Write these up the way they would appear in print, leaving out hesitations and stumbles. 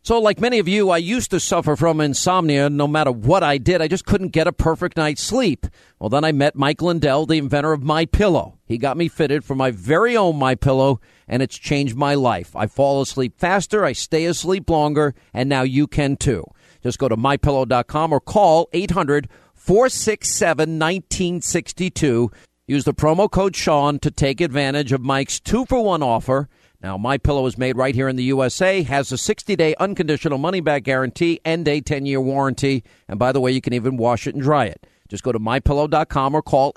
So like many of you, I used to suffer from insomnia. No matter what I did, I just couldn't get a perfect night's sleep. Well, then I met Mike Lindell, the inventor of MyPillow. He got me fitted for my very own MyPillow, and it's changed my life. I fall asleep faster, I stay asleep longer, and now you can too. Just go to MyPillow.com or call 800-467-1962. Use the promo code Sean to take advantage of Mike's 2-for-1 offer. Now, MyPillow is made right here in the USA, has a 60-day unconditional money-back guarantee and a 10-year warranty. And by the way, you can even wash it and dry it. Just go to MyPillow.com or call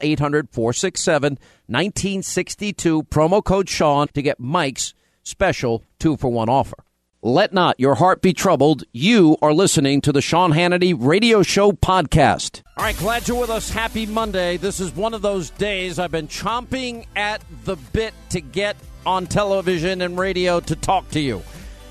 800-467-1962, promo code Sean, to get Mike's special 2-for-1 offer. Let not your heart be troubled. You are listening to the Sean Hannity Radio Show podcast. All right, glad you're with us. Happy Monday. This is one of those days I've been chomping at the bit to get on television and radio to talk to you.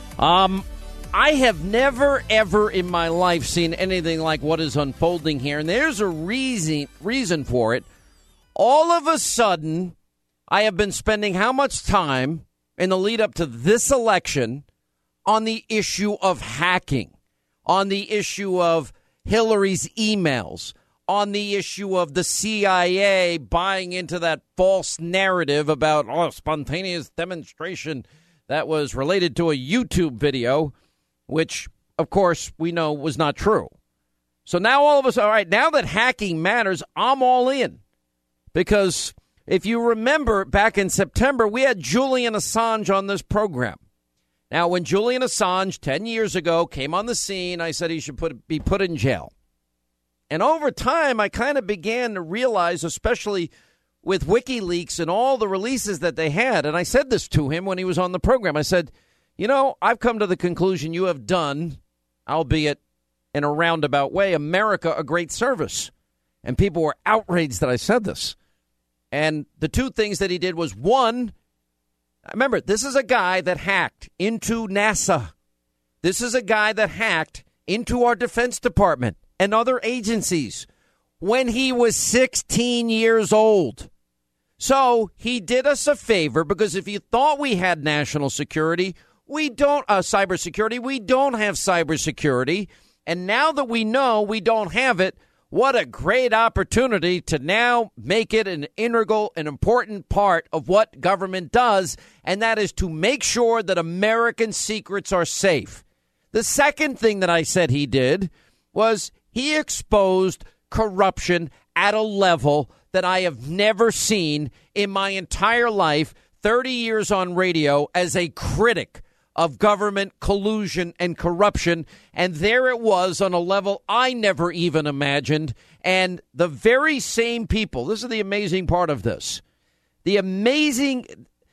I have never, ever in my life seen anything like what is unfolding here, and there's a reason for it. All of a sudden, I have been spending how much time in the lead up to this election on the issue of hacking, on the issue of Hillary's emails, on the issue of the CIA buying into that false narrative about spontaneous demonstration that was related to a YouTube video, which, of course, we know was not true. So now all of us, all right, now that hacking matters, I'm all in. Because if you remember back in September, we had Julian Assange on this program. Now, when Julian Assange 10 years ago came on the scene, I said he should be put in jail. And over time, I kind of began to realize, especially with WikiLeaks and all the releases that they had, and I said this to him when he was on the program. I said, you know, I've come to the conclusion you have done, albeit in a roundabout way, America a great service. And people were outraged that I said this. And the two things that he did was, one, remember, this is a guy that hacked into NASA. This is a guy that hacked into our Defense Department and other agencies when he was 16 years old. So he did us a favor, because if you thought we had national security, we don't, cybersecurity, we don't have cybersecurity. And now that we know we don't have it, what a great opportunity to now make it an integral and important part of what government does, and that is to make sure that American secrets are safe. The second thing that I said he did was he exposed corruption at a level that I have never seen in my entire life, 30 years on radio as a critic of government collusion and corruption. And there it was on a level I never even imagined. And the very same people, this is the amazing part of this, the amazing,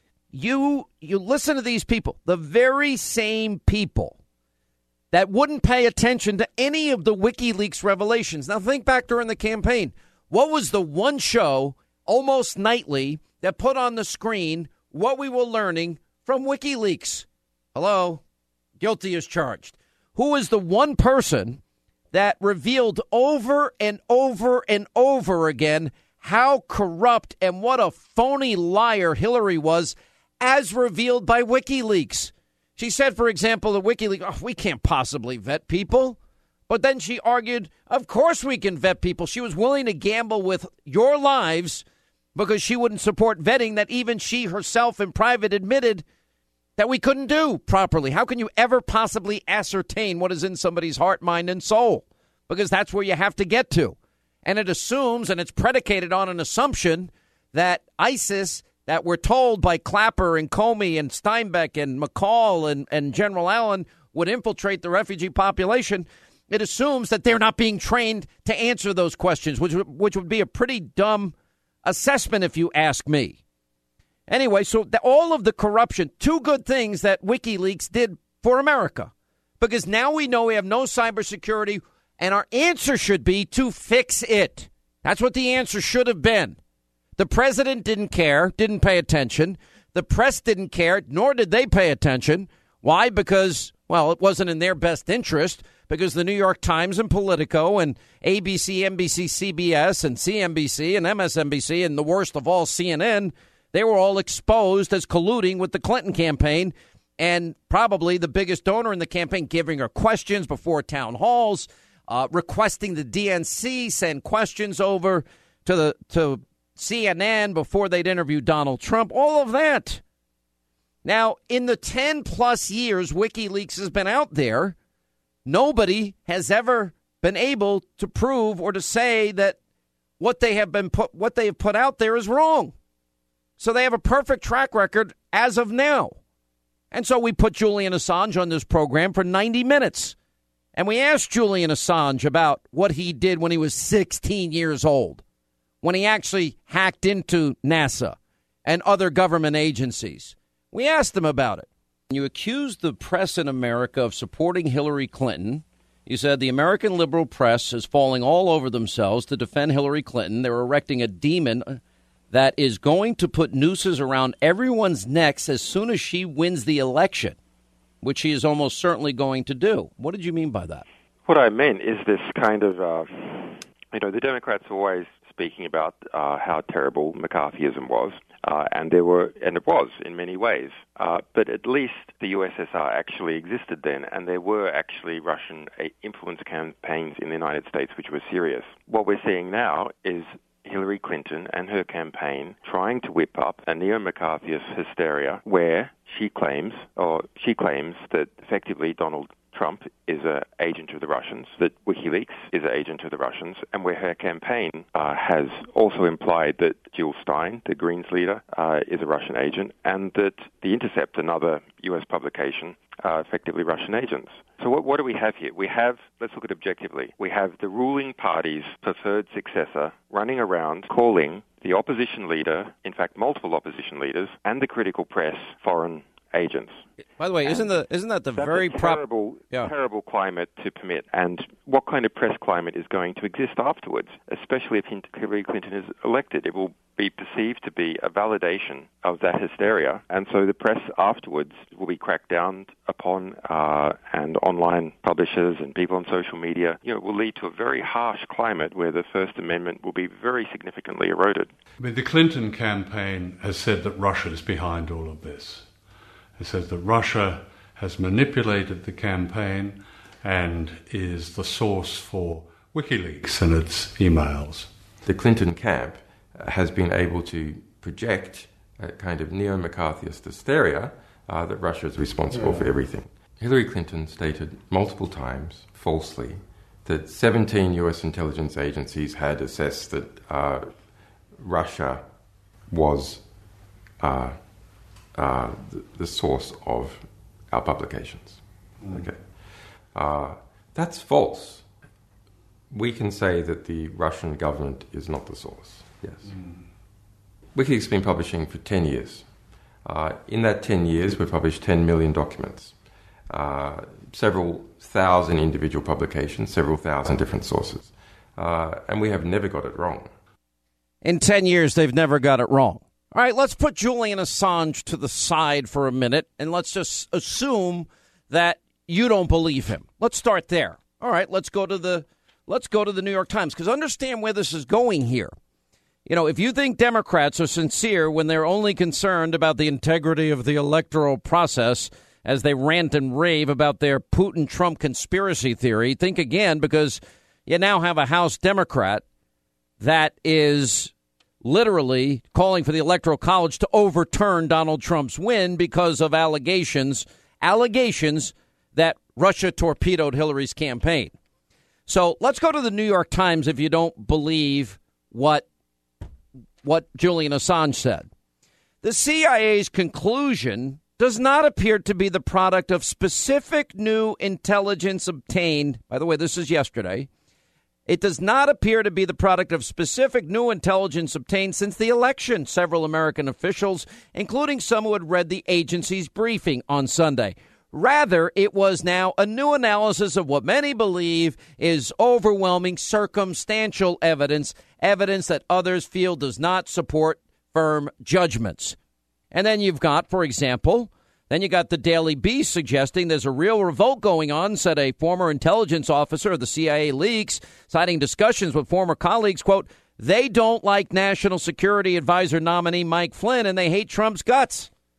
you listen to these people, the very same people that wouldn't pay attention to any of the WikiLeaks revelations. Now, think back during the campaign. What was the one show almost nightly that put on the screen what we were learning from WikiLeaks? Hello? Guilty as charged. Who is the one person that revealed over and over and over again how corrupt and what a phony liar Hillary was, as revealed by WikiLeaks? She said, for example, that WikiLeaks, we can't possibly vet people. But then she argued, of course we can vet people. She was willing to gamble with your lives because she wouldn't support vetting that even she herself in private admitted that we couldn't do properly. How can you ever possibly ascertain what is in somebody's heart, mind, and soul? Because that's where you have to get to. And it assumes, and it's predicated on an assumption, that ISIS, that we're told by Clapper and Comey and Steinbeck and McCall and General Allen, would infiltrate the refugee population. It assumes that they're not being trained to answer those questions, which would be a pretty dumb assessment if you ask me. Anyway, so all of the corruption, two good things that WikiLeaks did for America, because now we know we have no cybersecurity, and our answer should be to fix it. That's what the answer should have been. The president didn't care, didn't pay attention. The press didn't care, nor did they pay attention. Why? Because, well, it wasn't in their best interest, because the New York Times and Politico and ABC, NBC, CBS and CNBC and MSNBC and the worst of all, CNN, they were all exposed as colluding with the Clinton campaign. and probably the biggest donor in the campaign, giving her questions before town halls, requesting the DNC send questions over to CNN before they'd interview Donald Trump, all of that. Now, in the 10-plus years WikiLeaks has been out there, nobody has ever been able to prove or to say that what they have put out there is wrong. So they have a perfect track record as of now. And so we put Julian Assange on this program for 90 minutes. And we asked Julian Assange about what he did when he was 16 years old, when he actually hacked into NASA and other government agencies. We asked him about it. You accused the press in America of supporting Hillary Clinton. You said the American liberal press is falling all over themselves to defend Hillary Clinton. They're erecting a demon that is going to put nooses around everyone's necks as soon as she wins the election, which she is almost certainly going to do. What did you mean by that? What I meant is this kind of, the Democrats are always speaking about how terrible McCarthyism was, and it was in many ways. But at least the USSR actually existed then, and there were actually Russian influence campaigns in the United States which were serious. What we're seeing now is Hillary Clinton and her campaign trying to whip up a neo-McCarthyist hysteria where she claims that effectively Donald Trump is an agent of the Russians, that WikiLeaks is an agent of the Russians, and where her campaign has also implied that Jill Stein, the Greens leader, is a Russian agent, and that The Intercept, another U.S. publication, are effectively Russian agents. So what do we have here? Let's look at it objectively, we have the ruling party's preferred successor running around calling the opposition leader, in fact multiple opposition leaders, and the critical press foreign agents. By the way, isn't that the very terrible climate to permit? And what kind of press climate is going to exist afterwards, especially if Hillary Clinton is elected? It will be perceived to be a validation of that hysteria, and so the press afterwards will be cracked down upon, and online publishers and people on social media, will lead to a very harsh climate where the First Amendment will be very significantly eroded. I mean, the Clinton campaign has said that Russia is behind all of this. It says that Russia has manipulated the campaign and is the source for WikiLeaks and its emails. The Clinton camp has been able to project a kind of neo-McCarthyist hysteria that Russia is responsible for everything. Hillary Clinton stated multiple times, falsely, that 17 U.S. intelligence agencies had assessed that Russia was the source of our publications. Okay, that's false. We can say that the Russian government is not the source. Yes. WikiLeaks has been publishing for 10 years. In that 10 years, we've published 10 million documents, several thousand individual publications, several thousand different sources, and we have never got it wrong. In 10 years, they've never got it wrong. All right, let's put Julian Assange to the side for a minute, and let's just assume that you don't believe him. Let's start there. All right, let's go to the New York Times, because understand where this is going here. If you think Democrats are sincere when they're only concerned about the integrity of the electoral process as they rant and rave about their Putin-Trump conspiracy theory, think again, because you now have a House Democrat that is literally calling for the Electoral College to overturn Donald Trump's win because of allegations that Russia torpedoed Hillary's campaign. So let's go to the New York Times if you don't believe what Julian Assange said. The CIA's conclusion does not appear to be the product of specific new intelligence obtained. By the way, this is yesterday. It does not appear to be the product of specific new intelligence obtained since the election, several American officials, including some who had read the agency's briefing on Sunday. Rather, it was now a new analysis of what many believe is overwhelming circumstantial evidence that others feel does not support firm judgments. And then you've got, for example, you got the Daily Beast suggesting there's a real revolt going on, said a former intelligence officer of the CIA leaks, citing discussions with former colleagues, quote, they don't like National Security Advisor nominee Mike Flynn and they hate Trump's guts.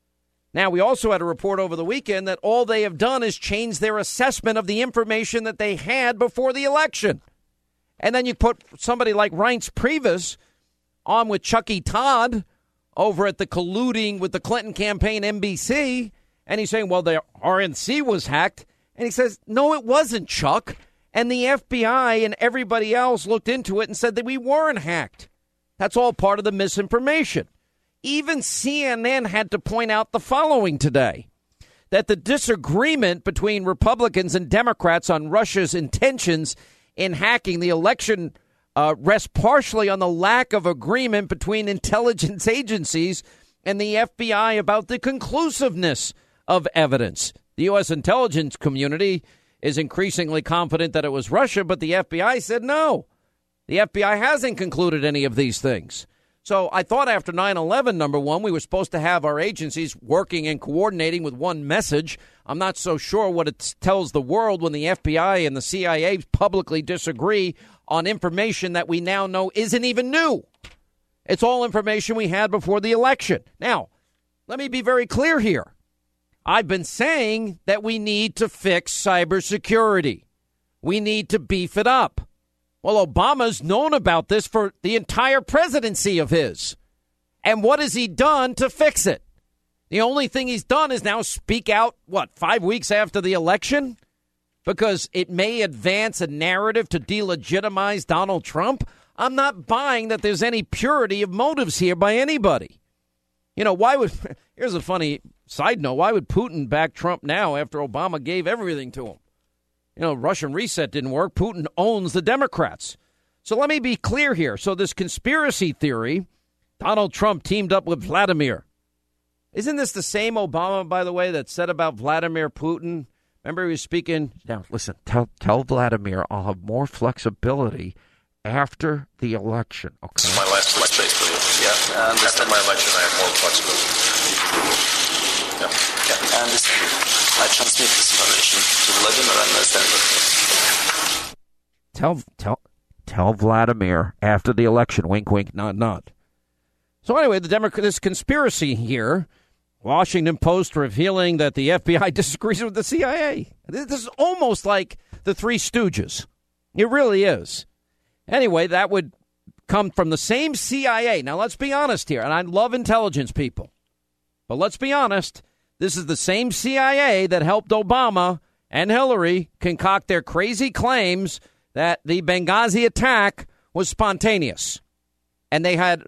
Now, we also had a report over the weekend that all they have done is change their assessment of the information that they had before the election. And then you put somebody like Reince Priebus on with Chucky Todd over at the colluding with the Clinton campaign NBC, and he's saying, well, the RNC was hacked. And he says, no, it wasn't, Chuck. And the FBI and everybody else looked into it and said that we weren't hacked. That's all part of the misinformation. Even CNN had to point out the following today, that the disagreement between Republicans and Democrats on Russia's intentions in hacking the election rests partially on the lack of agreement between intelligence agencies and the FBI about the conclusiveness of evidence. The U.S. intelligence community is increasingly confident that it was Russia, but the FBI said no. The FBI hasn't concluded any of these things. So I thought after 9/11, number one, we were supposed to have our agencies working and coordinating with one message. I'm not so sure what it tells the world when the FBI and the CIA publicly disagree on information that we now know isn't even new. It's all information we had before the election. Now, let me be very clear here. I've been saying that we need to fix cybersecurity. We need to beef it up. Well, Obama's known about this for the entire presidency of his. And what has he done to fix it? The only thing he's done is now speak out, 5 weeks after the election? Because it may advance a narrative to delegitimize Donald Trump? I'm not buying that there's any purity of motives here by anybody. You know, here's a funny side note, why would Putin back Trump now after Obama gave everything to him? You know, Russian reset didn't work. Putin owns the Democrats. So let me be clear here. So this conspiracy theory, Donald Trump teamed up with Vladimir. Isn't this the same Obama, by the way, that said about Vladimir Putin? Remember he was speaking? Now, listen, tell Vladimir I'll have more flexibility after the election. Okay. This is my last election, basically. Yeah. After my election, I have more flexibility. Yeah. I understand. I transmit this information to Vladimir and Stanley. Tell Vladimir after the election. Wink, wink, nod, nod. So anyway, this conspiracy here, Washington Post revealing that the FBI disagrees with the CIA. This is almost like the Three Stooges. It really is. Anyway, that would come from the same CIA. Now, let's be honest here, and I love intelligence people. But let's be honest, this is the same CIA that helped Obama and Hillary concoct their crazy claims that the Benghazi attack was spontaneous. And they had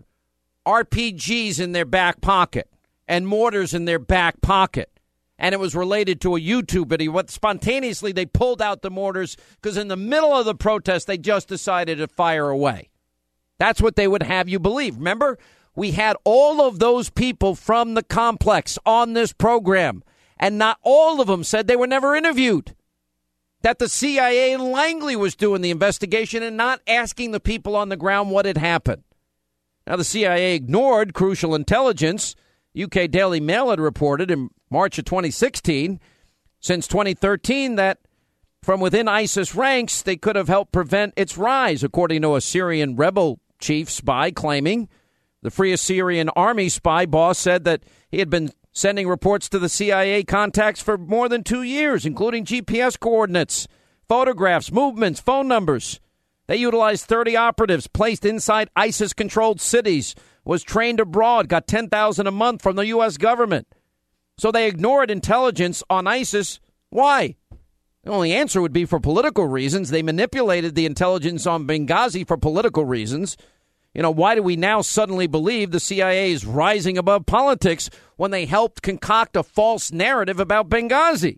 RPGs in their back pocket and mortars in their back pocket. And it was related to a YouTube video. But spontaneously, they pulled out the mortars because in the middle of the protest, they just decided to fire away. That's what they would have you believe. Remember, we had all of those people from the complex on this program, and not all of them said they were never interviewed. That the CIA in Langley was doing the investigation and not asking the people on the ground what had happened. Now, the CIA ignored crucial intelligence. UK Daily Mail had reported in March of 2016, since 2013, that from within ISIS ranks, they could have helped prevent its rise, according to a Syrian rebel chief spy claiming. The Free Syrian Army spy boss said that he had been sending reports to the CIA contacts for more than 2 years, including GPS coordinates, photographs, movements, phone numbers. They utilized 30 operatives placed inside ISIS-controlled cities, was trained abroad, got $10,000 a month from the U.S. government. So they ignored intelligence on ISIS. Why? The only answer would be for political reasons. They manipulated the intelligence on Benghazi for political reasons. You know, why do we now suddenly believe the CIA is rising above politics when they helped concoct a false narrative about Benghazi?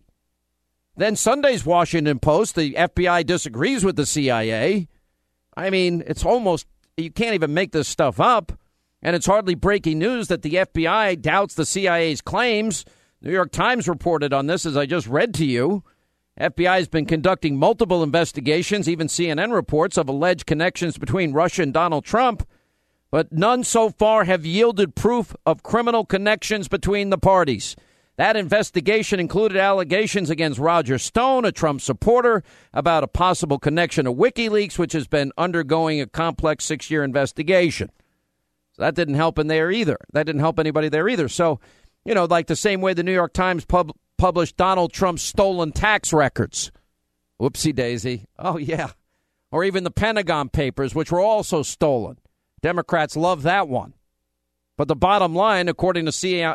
Then Sunday's Washington Post, the FBI disagrees with the CIA. I mean, it's almost, you can't even make this stuff up. And it's hardly breaking news that the FBI doubts the CIA's claims. New York Times reported on this, as I just read to you. FBI has been conducting multiple investigations, even CNN reports, of alleged connections between Russia and Donald Trump, but none so far have yielded proof of criminal connections between the parties. That investigation included allegations against Roger Stone, a Trump supporter, about a possible connection to WikiLeaks, which has been undergoing a complex 6-year investigation. So that didn't help in there either. That didn't help anybody there either. So You know, like the same way the New York Times published Donald Trump's stolen tax records. Whoopsie daisy. Oh, yeah. Or even the Pentagon Papers, which were also stolen. Democrats love that one. But the bottom line, according to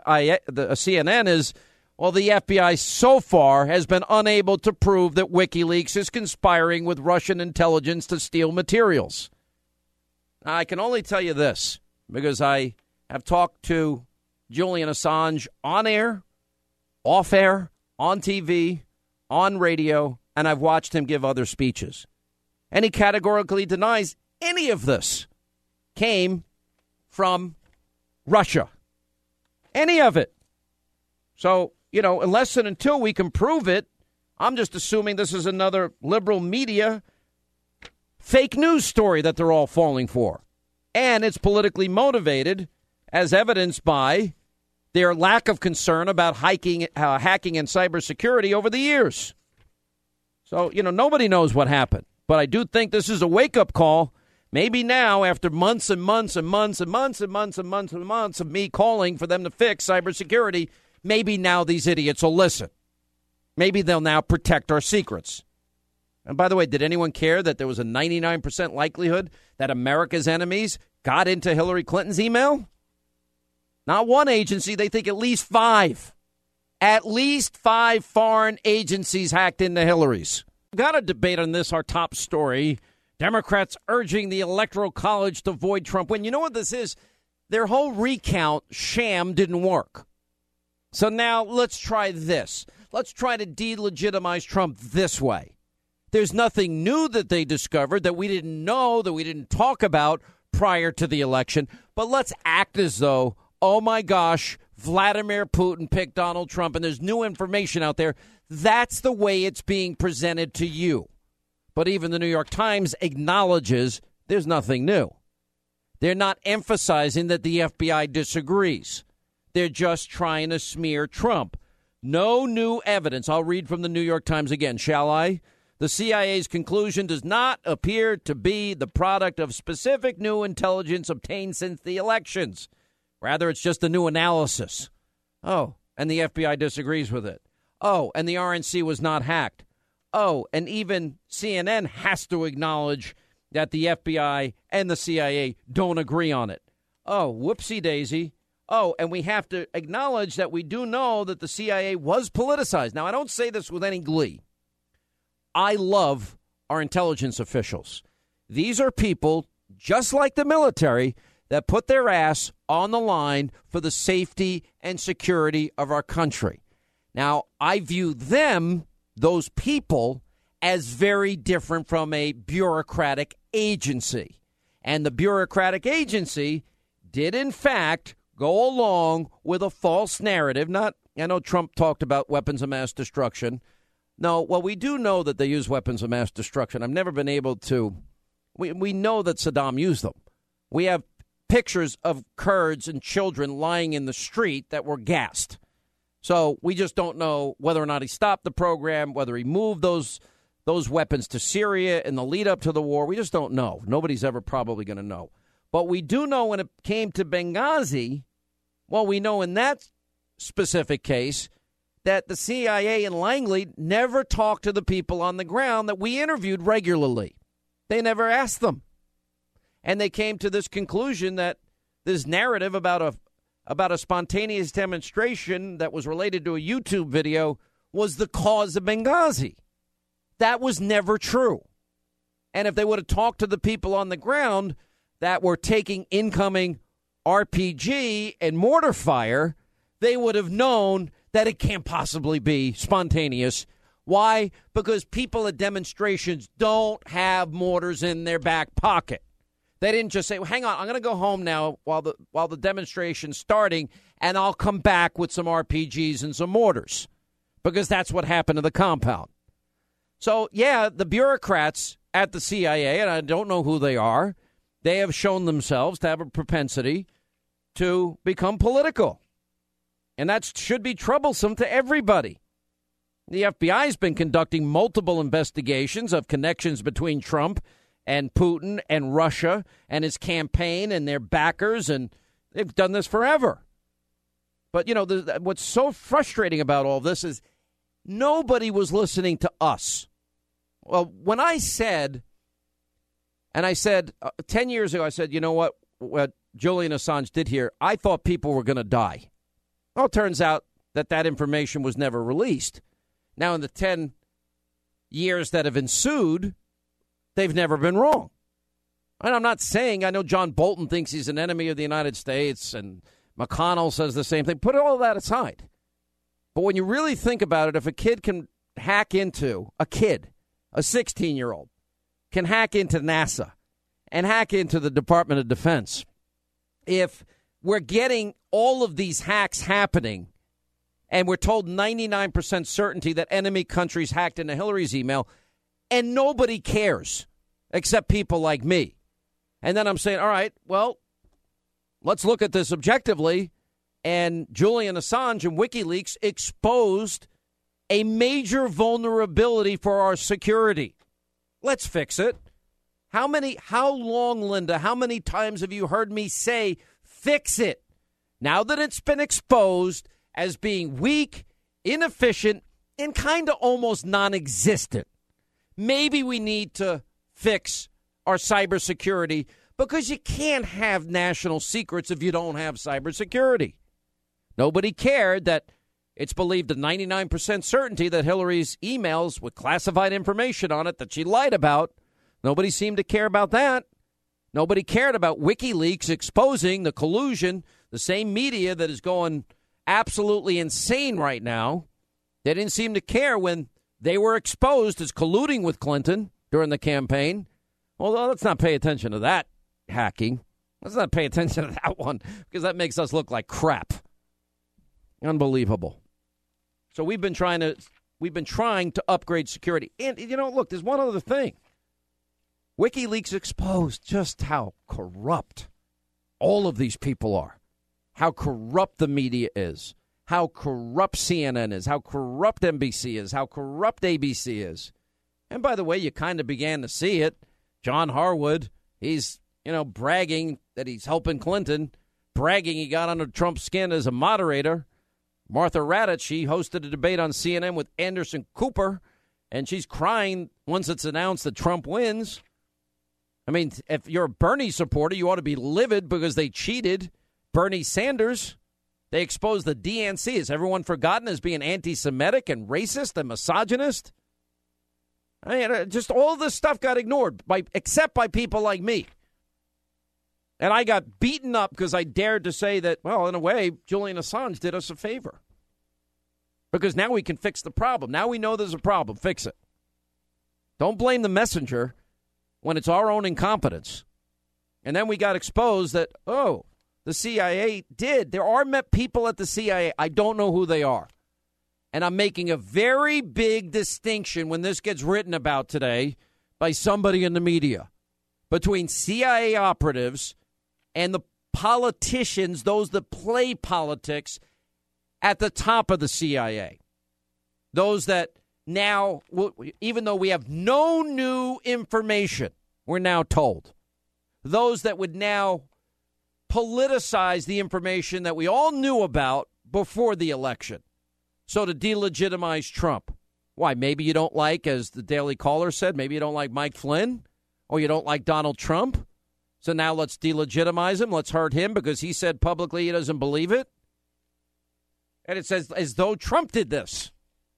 CNN, is, well, the FBI so far has been unable to prove that WikiLeaks is conspiring with Russian intelligence to steal materials. Now, I can only tell you this, because I have talked to Julian Assange on air, off air, on TV, on radio, and I've watched him give other speeches. And he categorically denies any of this came from Russia. Any of it. So, you know, unless and until we can prove it, I'm just assuming this is another liberal media fake news story that they're all falling for. And it's politically motivated, as evidenced by their lack of concern about hacking and cybersecurity over the years. So, you know, nobody knows what happened. But I do think this is a wake-up call. Maybe now, after months and months and months and months and months and months and months of me calling for them to fix cybersecurity, maybe now these idiots will listen. Maybe they'll now protect our secrets. And by the way, did anyone care that there was a 99% likelihood that America's enemies got into Hillary Clinton's email? Not one agency. They think at least 5. At least 5 foreign agencies hacked into Hillary's. We've got a debate on this, our top story. Democrats urging the Electoral College to void Trump win. You know what this is? Their whole recount sham didn't work. So now let's try this. Let's try to delegitimize Trump this way. There's nothing new that they discovered that we didn't know, that we didn't talk about prior to the election. But let's act as though, oh my gosh, Vladimir Putin picked Donald Trump and there's new information out there. That's the way it's being presented to you. But even the New York Times acknowledges there's nothing new. They're not emphasizing that the FBI disagrees. They're just trying to smear Trump. No new evidence. I'll read from the New York Times again, shall I? The CIA's conclusion does not appear to be the product of specific new intelligence obtained since the elections. Rather, it's just a new analysis. Oh, and the FBI disagrees with it. Oh, and the RNC was not hacked. Oh, and even CNN has to acknowledge that the FBI and the CIA don't agree on it. Oh, whoopsie daisy. Oh, and we have to acknowledge that we do know that the CIA was politicized. Now, I don't say this with any glee. I love our intelligence officials. These are people, just like the military, that put their ass on the line for the safety and security of our country. Now, I view them, those people, as very different from a bureaucratic agency. And the bureaucratic agency did, in fact, go along with a false narrative. I know Trump talked about weapons of mass destruction. No, well, we do know that they use weapons of mass destruction. I've never been able to. We know that Saddam used them. We have pictures of Kurds and children lying in the street that were gassed. So we just don't know whether or not he stopped the program, whether he moved those weapons to Syria in the lead up to the war. We just don't know. Nobody's ever probably going to know. But we do know when it came to Benghazi, well, we know in that specific case that the CIA in Langley never talked to the people on the ground that we interviewed regularly. They never asked them. And they came to this conclusion that this narrative about a spontaneous demonstration that was related to a YouTube video was the cause of Benghazi. That was never true. And if they would have talked to the people on the ground that were taking incoming RPG and mortar fire, they would have known that it can't possibly be spontaneous. Why? Because people at demonstrations don't have mortars in their back pocket. They didn't just say, well, hang on, I'm going to go home now while the demonstration's starting, and I'll come back with some RPGs and some mortars, because that's what happened to the compound. So, yeah, the bureaucrats at the CIA, and I don't know who they are, they have shown themselves to have a propensity to become political. And that should be troublesome to everybody. The FBI has been conducting multiple investigations of connections between Trump and Putin and Russia and his campaign and their backers, and they've done this forever. But, what's so frustrating about all this is nobody was listening to us. Well, when I said 10 years ago, I said, you know what Julian Assange did here, I thought people were going to die. Well, it turns out that information was never released. Now, in the 10 years that have ensued, they've never been wrong. And I'm not saying, I know John Bolton thinks he's an enemy of the United States, and McConnell says the same thing. Put all that aside. But when you really think about it, if a kid can hack into, a 16-year-old, can hack into NASA and hack into the Department of Defense, if we're getting all of these hacks happening and we're told 99% certainty that enemy countries hacked into Hillary's email and nobody cares except people like me. And then I'm saying, all right, well, let's look at this objectively. And Julian Assange and WikiLeaks exposed a major vulnerability for our security. Let's fix it. How long, Linda, how many times have you heard me say, fix it? Now that it's been exposed as being weak, inefficient, and kind of almost non-existent, maybe we need to fix our cybersecurity, because you can't have national secrets if you don't have cybersecurity. Nobody cared that it's believed to 99% certainty that Hillary's emails with classified information on it that she lied about. Nobody seemed to care about that. Nobody cared about WikiLeaks exposing the collusion, the same media that is going absolutely insane right now. They didn't seem to care when they were exposed as colluding with Clinton during the campaign. Well, let's not pay attention to that hacking. Let's not pay attention to that one, because that makes us look like crap. Unbelievable. So we've been trying to upgrade security. And, look, there's one other thing. WikiLeaks exposed just how corrupt all of these people are, how corrupt the media is, how corrupt CNN is, how corrupt NBC is, how corrupt ABC is. And by the way, you kind of began to see it. John Harwood, he's, bragging that he's helping Clinton, bragging he got under Trump's skin as a moderator. Martha Raddatz, she hosted a debate on CNN with Anderson Cooper, and she's crying once it's announced that Trump wins. I mean, if you're a Bernie supporter, you ought to be livid because they cheated Bernie Sanders. They exposed the DNC. Has everyone forgotten as being anti-Semitic and racist and misogynist? I mean, just all this stuff got ignored, except by people like me. And I got beaten up because I dared to say that, well, in a way, Julian Assange did us a favor. Because now we can fix the problem. Now we know there's a problem. Fix it. Don't blame the messenger when it's our own incompetence. And then we got exposed that, the CIA did. There are people at the CIA. I don't know who they are. And I'm making a very big distinction when this gets written about today by somebody in the media between CIA operatives and the politicians, those that play politics at the top of the CIA. Those that now, even though we have no new information, we're now told. Those that would now politicize the information that we all knew about before the election. So to delegitimize Trump. Why? Maybe you don't like, as the Daily Caller said, maybe you don't like Mike Flynn, or you don't like Donald Trump. So now let's delegitimize him. Let's hurt him because he said publicly he doesn't believe it. And it says as though Trump did this.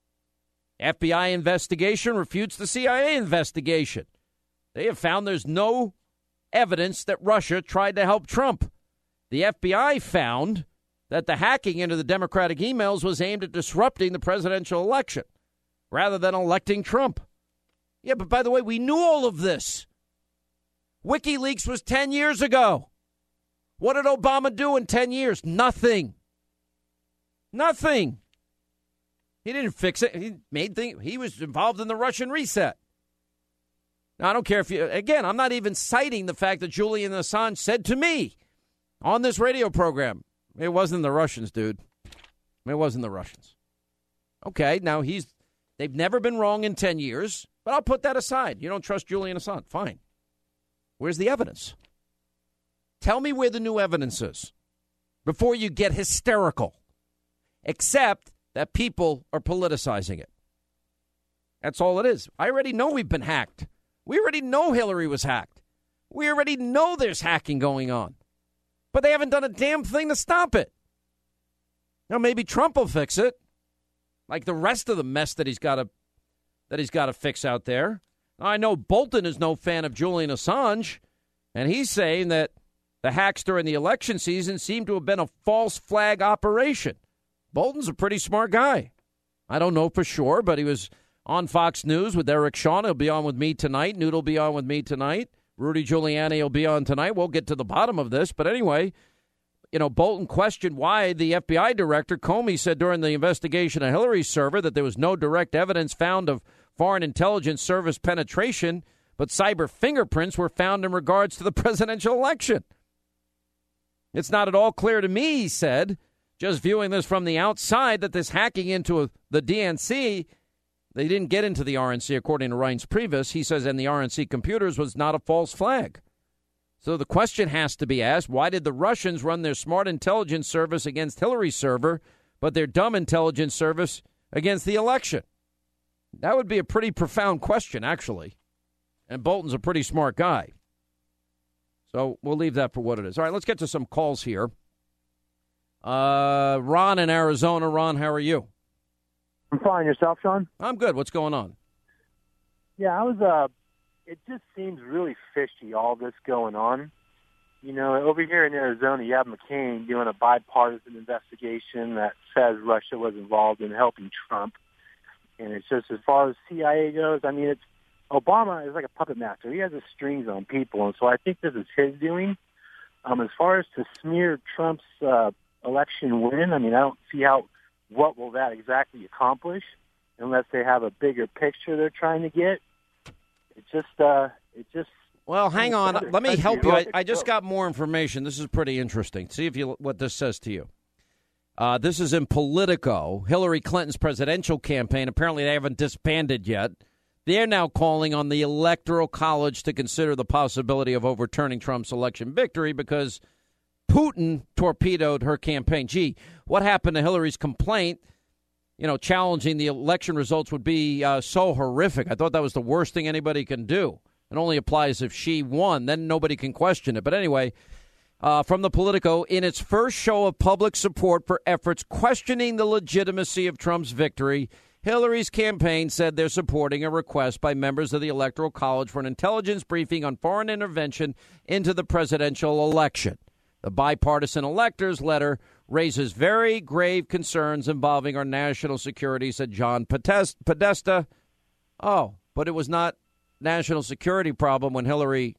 FBI investigation refutes the CIA investigation. They have found there's no evidence that Russia tried to help Trump. The FBI found that the hacking into the Democratic emails was aimed at disrupting the presidential election rather than electing Trump. Yeah, but by the way, we knew all of this. WikiLeaks was 10 years ago. What did Obama do in 10 years? Nothing. Nothing. He didn't fix it. He was involved in the Russian reset. Now, I don't care if you, again, I'm not even citing the fact that Julian Assange said to me on this radio program, it wasn't the Russians, dude. It wasn't the Russians. Okay, now they've never been wrong in 10 years, but I'll put that aside. You don't trust Julian Assange. Fine. Where's the evidence? Tell me where the new evidence is before you get hysterical. except that people are politicizing it. That's all it is. I already know we've been hacked. We already know Hillary was hacked. We already know there's hacking going on. But they haven't done a damn thing to stop it. Now, maybe Trump will fix it, like the rest of the mess that he's got to fix out there. I know Bolton is no fan of Julian Assange, and he's saying that the hacks during the election season seem to have been a false flag operation. Bolton's a pretty smart guy. I don't know for sure, but he was on Fox News with Eric Shawn. He'll be on with me tonight. Newt will be on with me tonight. Rudy Giuliani will be on tonight. We'll get to the bottom of this. But anyway, Bolton questioned why the FBI director, Comey, said during the investigation of Hillary's server that there was no direct evidence found of Foreign Intelligence Service penetration, but cyber fingerprints were found in regards to the presidential election. It's not at all clear to me, he said, just viewing this from the outside, that this hacking into the DNC, they didn't get into the RNC, according to Reince Priebus. He says, and the RNC computers was not a false flag. So the question has to be asked, why did the Russians run their smart intelligence service against Hillary's server, but their dumb intelligence service against the election? That would be a pretty profound question, actually. And Bolton's a pretty smart guy. So we'll leave that for what it is. All right, let's get to some calls here. Ron in Arizona. Ron, how are you? I'm fine. Yourself, Sean? I'm good. What's going on? Yeah, it just seems really fishy, all this going on. Over here in Arizona, you have McCain doing a bipartisan investigation that says Russia was involved in helping Trump. And it's just, as far as CIA goes, Obama is like a puppet master. He has the strings on people, and so I think this is his doing. As far as to smear Trump's election win, I don't see what will that exactly accomplish unless they have a bigger picture they're trying to get. It just. Well, hang on. Let me help you. I just got more information. This is pretty interesting. See what this says to you. This is in Politico. Hillary Clinton's presidential campaign. Apparently, they haven't disbanded yet. They're now calling on the Electoral College to consider the possibility of overturning Trump's election victory because Putin torpedoed her campaign. Gee, what happened to Hillary's complaint, challenging the election results would be so horrific. I thought that was the worst thing anybody can do. It only applies if she won. Then nobody can question it. But anyway, from the Politico, in its first show of public support for efforts questioning the legitimacy of Trump's victory, Hillary's campaign said they're supporting a request by members of the Electoral College for an intelligence briefing on foreign intervention into the presidential election. The bipartisan electors letter raises very grave concerns involving our national security, said John Podesta. Oh, but it was not national security problem when Hillary,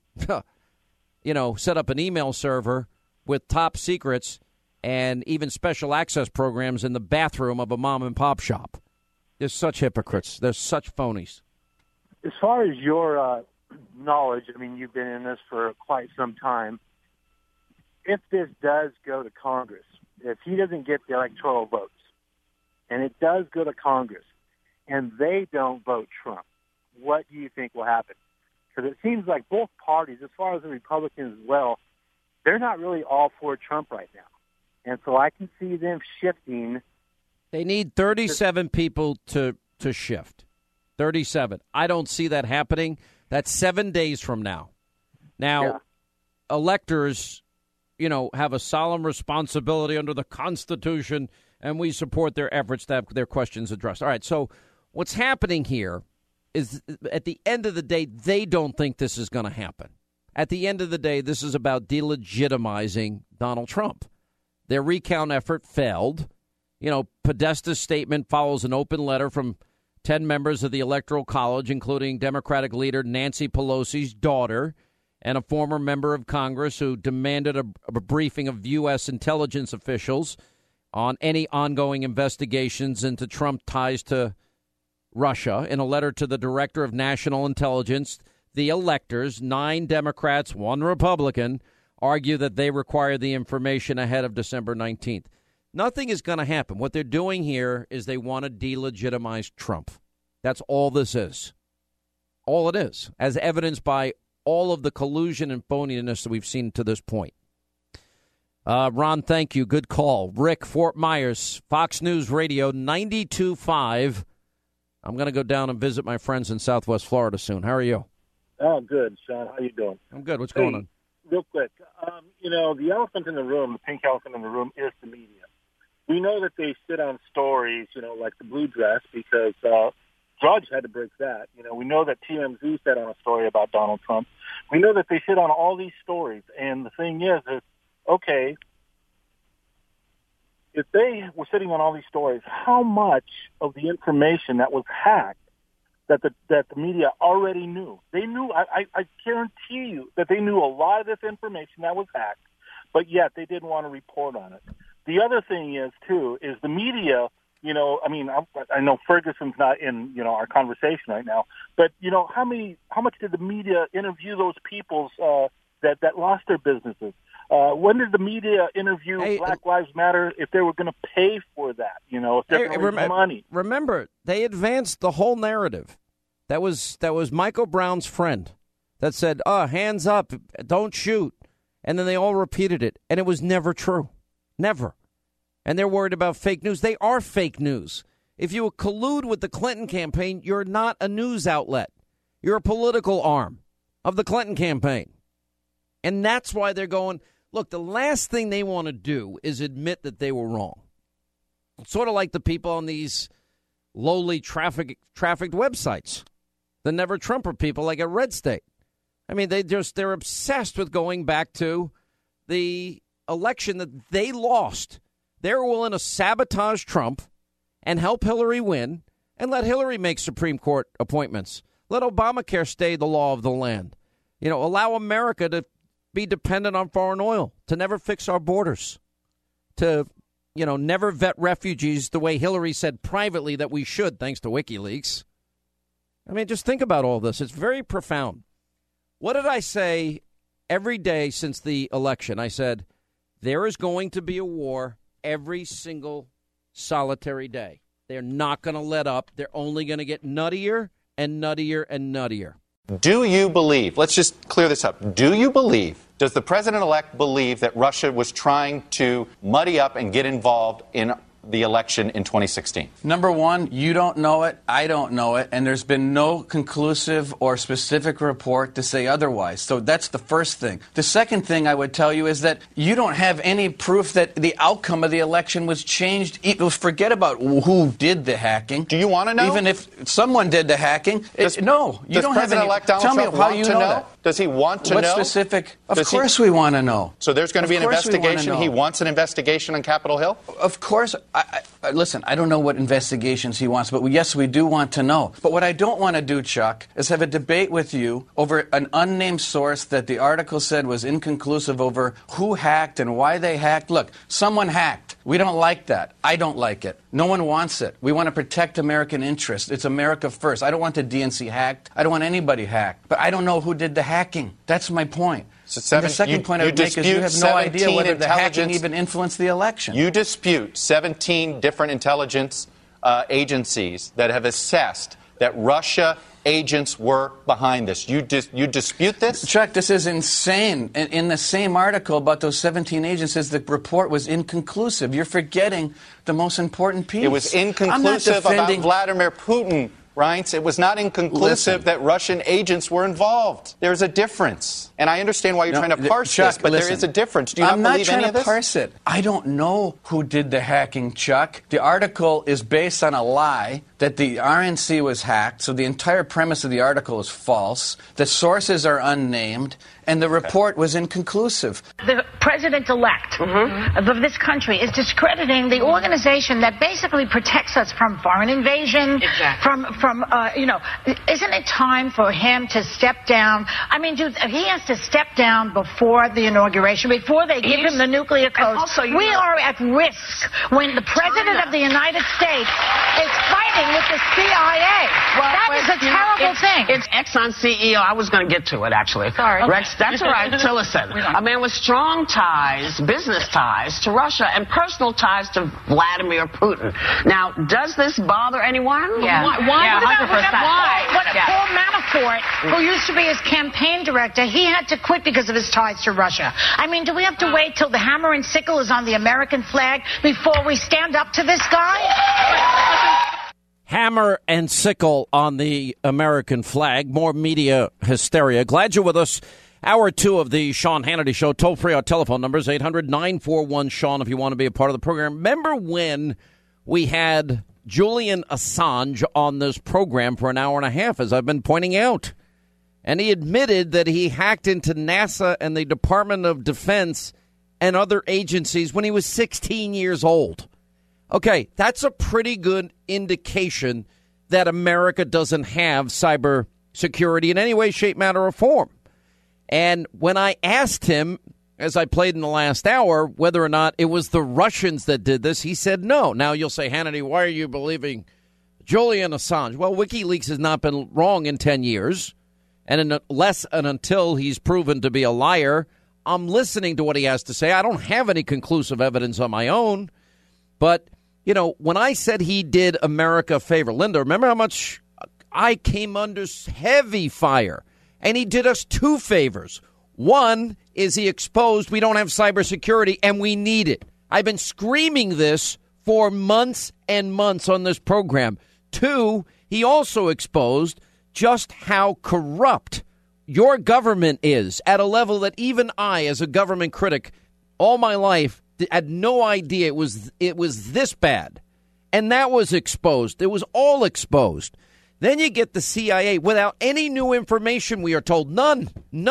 set up an email server with top secrets and even special access programs in the bathroom of a mom and pop shop. They're such hypocrites. They're such phonies. As far as your knowledge, you've been in this for quite some time. If this does go to Congress, if he doesn't get the electoral votes, and it does go to Congress, and they don't vote Trump, what do you think will happen? Because it seems like both parties, as far as the Republicans as well, they're not really all for Trump right now. And so I can see them shifting. They need 37 people to shift. 37. I don't see that happening. That's 7 days from now. Now, electors, have a solemn responsibility under the Constitution, and we support their efforts to have their questions addressed. All right, so what's happening here is, at the end of the day, they don't think this is going to happen. At the end of the day, this is about delegitimizing Donald Trump. Their recount effort failed. Podesta's statement follows an open letter from 10 members of the Electoral College, including Democratic leader Nancy Pelosi's daughter and a former member of Congress who demanded a briefing of U.S. intelligence officials on any ongoing investigations into Trump ties to Russia. In a letter to the Director of National Intelligence, the electors, 9 Democrats, 1 Republican, argue that they require the information ahead of December 19th. Nothing is going to happen. What they're doing here is they want to delegitimize Trump. That's all this is. All it is, as evidenced by all of the collusion and phoniness that we've seen to this point. Ron, thank you. Good call. Rick, Fort Myers, Fox News Radio, 92.5. I'm going to go down and visit my friends in Southwest Florida soon. How are you? Oh, good, Sean. How you doing? I'm good. What's going on? Real quick, the elephant in the room, the pink elephant in the room, is the media. We know that they sit on stories, like the blue dress, because Drudge had to break that. We know that TMZ sat on a story about Donald Trump. We know that they sit on all these stories. And the thing is, okay, if they were sitting on all these stories, how much of the information that was hacked that the media already knew? They knew, I guarantee you, that they knew a lot of this information that was hacked, but yet they didn't want to report on it. The other thing is, too, is the media, I know Ferguson's not in, our conversation right now, but, how much did the media interview those people that lost their businesses? When did the media interview Black Lives Matter if they were going to pay for that, if there was money? Remember, they advanced the whole narrative. That was Michael Brown's friend that said, hands up, don't shoot. And then they all repeated it, and it was never true. Never. And they're worried about fake news. They are fake news. If you collude with the Clinton campaign, you're not a news outlet. You're a political arm of the Clinton campaign. And that's why they're going, look, the last thing they want to do is admit that they were wrong. It's sort of like the people on these lowly trafficked websites, the Never Trumper people like at Red State. I mean, they're obsessed with going back to the election that they lost. They're willing to sabotage Trump and help Hillary win and let Hillary make Supreme Court appointments. Let Obamacare stay the law of the land. Allow America to be dependent on foreign oil, to never fix our borders, to, never vet refugees the way Hillary said privately that we should, thanks to WikiLeaks. I mean, just think about all this. It's very profound. What did I say every day since the election? I said, there is going to be a war every single solitary day. They're not going to let up. They're only going to get nuttier and nuttier and nuttier. Do you believe, let's just clear this up, does the president-elect believe that Russia was trying to muddy up and get involved in the election in 2016? Number one, you don't know it, I don't know it, and there's been no conclusive or specific report to say otherwise. So that's the first thing. The second thing I would tell you is that you don't have any proof that the outcome of the election was changed. Forget about who did the hacking. Do you want to know? Even if someone did the hacking, no. You don't have any. Tell me how you know that. Does he want to know? What specific? Of course we want to know. So there's going to be an investigation? He wants an investigation on Capitol Hill? Of course. Listen, I don't know what investigations he wants, but yes, we do want to know. But what I don't want to do, Chuck, is have a debate with you over an unnamed source that the article said was inconclusive over who hacked and why they hacked. Look, someone hacked. We don't like that. I don't like it. No one wants it. We want to protect American interests. It's America first. I don't want the DNC hacked. I don't want anybody hacked. But I don't know who did the hacking. That's my point. So the second point I would make is you have no idea whether the hacking even influenced the election. You dispute 17 different intelligence agencies that have assessed that Russia agents were behind this. You dispute this? Chuck, this is insane. In the same article about those 17 agencies, the report was inconclusive. You're forgetting the most important piece. It was inconclusive about Vladimir Putin. Reince, it was not inconclusive that Russian agents were involved. There's a difference. And I understand why you're trying to parse Chuck, this, but there is a difference. Do you not believe any of this? I'm not trying to parse it. I don't know who did the hacking, Chuck. The article is based on a lie that the RNC was hacked, so the entire premise of the article is false. The sources are unnamed, and the report was inconclusive. The president-elect of this country is discrediting the organization that basically protects us from foreign invasion, from isn't it time for him to step down? I mean, he has to step down before the inauguration, before they give him the nuclear codes. We are at risk when the president of the United States is fighting with the CIA. That is a terrible thing. It's Exxon CEO. I was going to get to it, actually. Sorry. Rex, that's all right. Tillerson. A man with strong ties, business ties to Russia and personal ties to Vladimir Putin. Now, does this bother anyone? Yeah. Why? Yeah, 100%. Why? Paul Manafort, who used to be his campaign director, he had to quit because of his ties to Russia. I mean, do we have to wait till the hammer and sickle is on the American flag before we stand up to this guy? Hammer and sickle on the American flag. More media hysteria. Glad you're with us. Hour 2 of the Sean Hannity Show. Toll free. Our telephone numbers 800-941-SEAN if you want to be a part of the program. Remember when we had Julian Assange on this program for an hour and a half, as I've been pointing out? And he admitted that he hacked into NASA and the Department of Defense and other agencies when he was 16 years old. Okay, that's a pretty good indication that America doesn't have cyber security in any way, shape, matter, or form. And when I asked him, as I played in the last hour, whether or not it was the Russians that did this, he said no. Now you'll say, Hannity, why are you believing Julian Assange? Well, WikiLeaks has not been wrong in 10 years. And unless and until he's proven to be a liar, I'm listening to what he has to say. I don't have any conclusive evidence on my own. But, you know, when I said he did America a favor, Linda, remember how much I came under heavy fire? And he did us 2 favors. One is he exposed we don't have cybersecurity and we need it. I've been screaming this for months and months on this program. 2, he also exposed just how corrupt your government is at a level that even I, as a government critic, all my life had no idea it was this bad. And that was exposed. It was all exposed. Then you get the CIA without any new information, we are told. None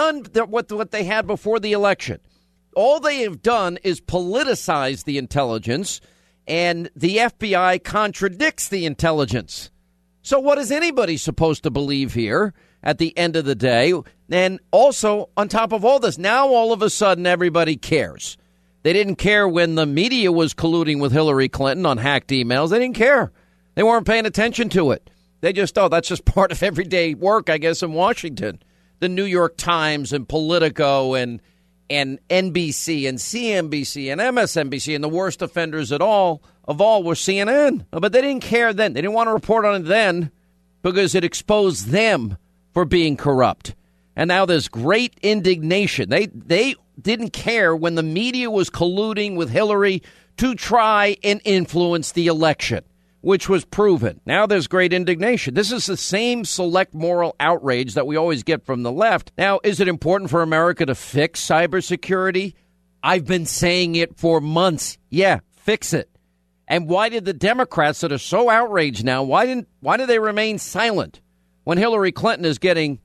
what they had before the election. All they have done is politicize the intelligence, and the FBI contradicts the intelligence. So what is anybody supposed to believe here at the end of the day? And also, on top of all this, now all of a sudden everybody cares. They didn't care when the media was colluding with Hillary Clinton on hacked emails. They didn't care. They weren't paying attention to it. They just, that's just part of everyday work, I guess, in Washington. The New York Times and Politico and NBC and CNBC and MSNBC, and the worst offenders of all were CNN. But they didn't care then. They didn't want to report on it then because it exposed them for being corrupt. And now there's great indignation. They didn't care when the media was colluding with Hillary to try and influence the election, which was proven. Now there's great indignation. This is the same select moral outrage that we always get from the left. Now, is it important for America to fix cybersecurity? I've been saying it for months. Yeah, fix it. And why did the Democrats that are so outraged now, why did they remain silent when Hillary Clinton is getting,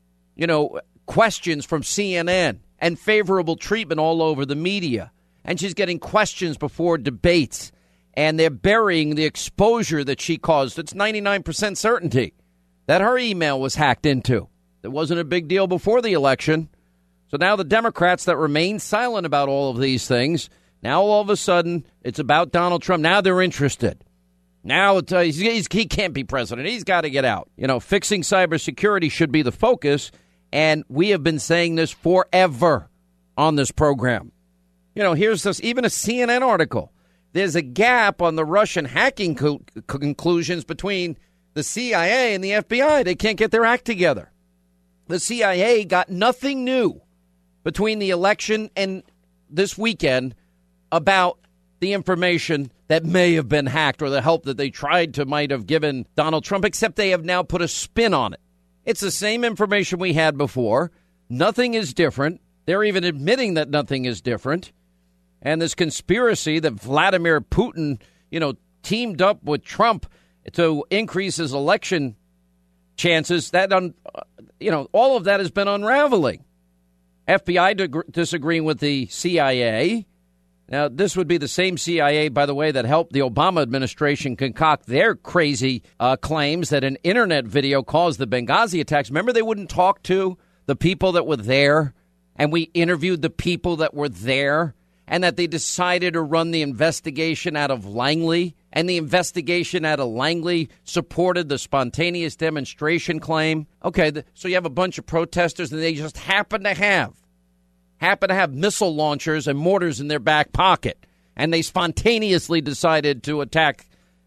questions from CNN and favorable treatment all over the media? And she's getting questions before debates. And they're burying the exposure that she caused. It's 99% certainty that her email was hacked into. It wasn't a big deal before the election. So now the Democrats that remain silent about all of these things, now all of a sudden it's about Donald Trump. Now they're interested. Now he can't be president. He's got to get out. Fixing cybersecurity should be the focus. And we have been saying this forever on this program. Here's this, even a CNN article. There's a gap on the Russian hacking conclusions between the CIA and the FBI. They can't get their act together. The CIA got nothing new between the election and this weekend about the information that may have been hacked or the help that they might have given Donald Trump, except they have now put a spin on it. It's the same information we had before. Nothing is different. They're even admitting that nothing is different. And this conspiracy that Vladimir Putin, teamed up with Trump to increase his election chances, that, all of that has been unraveling. FBI disagreeing with the CIA. Now, this would be the same CIA, by the way, that helped the Obama administration concoct their crazy claims that an Internet video caused the Benghazi attacks. Remember, they wouldn't talk to the people that were there, and we interviewed the people that were there, and that they decided to run the investigation out of Langley And the investigation out of Langley supported the spontaneous demonstration claim. Okay, so you have a bunch of protesters, and they just happen to have missile launchers and mortars in their back pocket, and they spontaneously decided to attack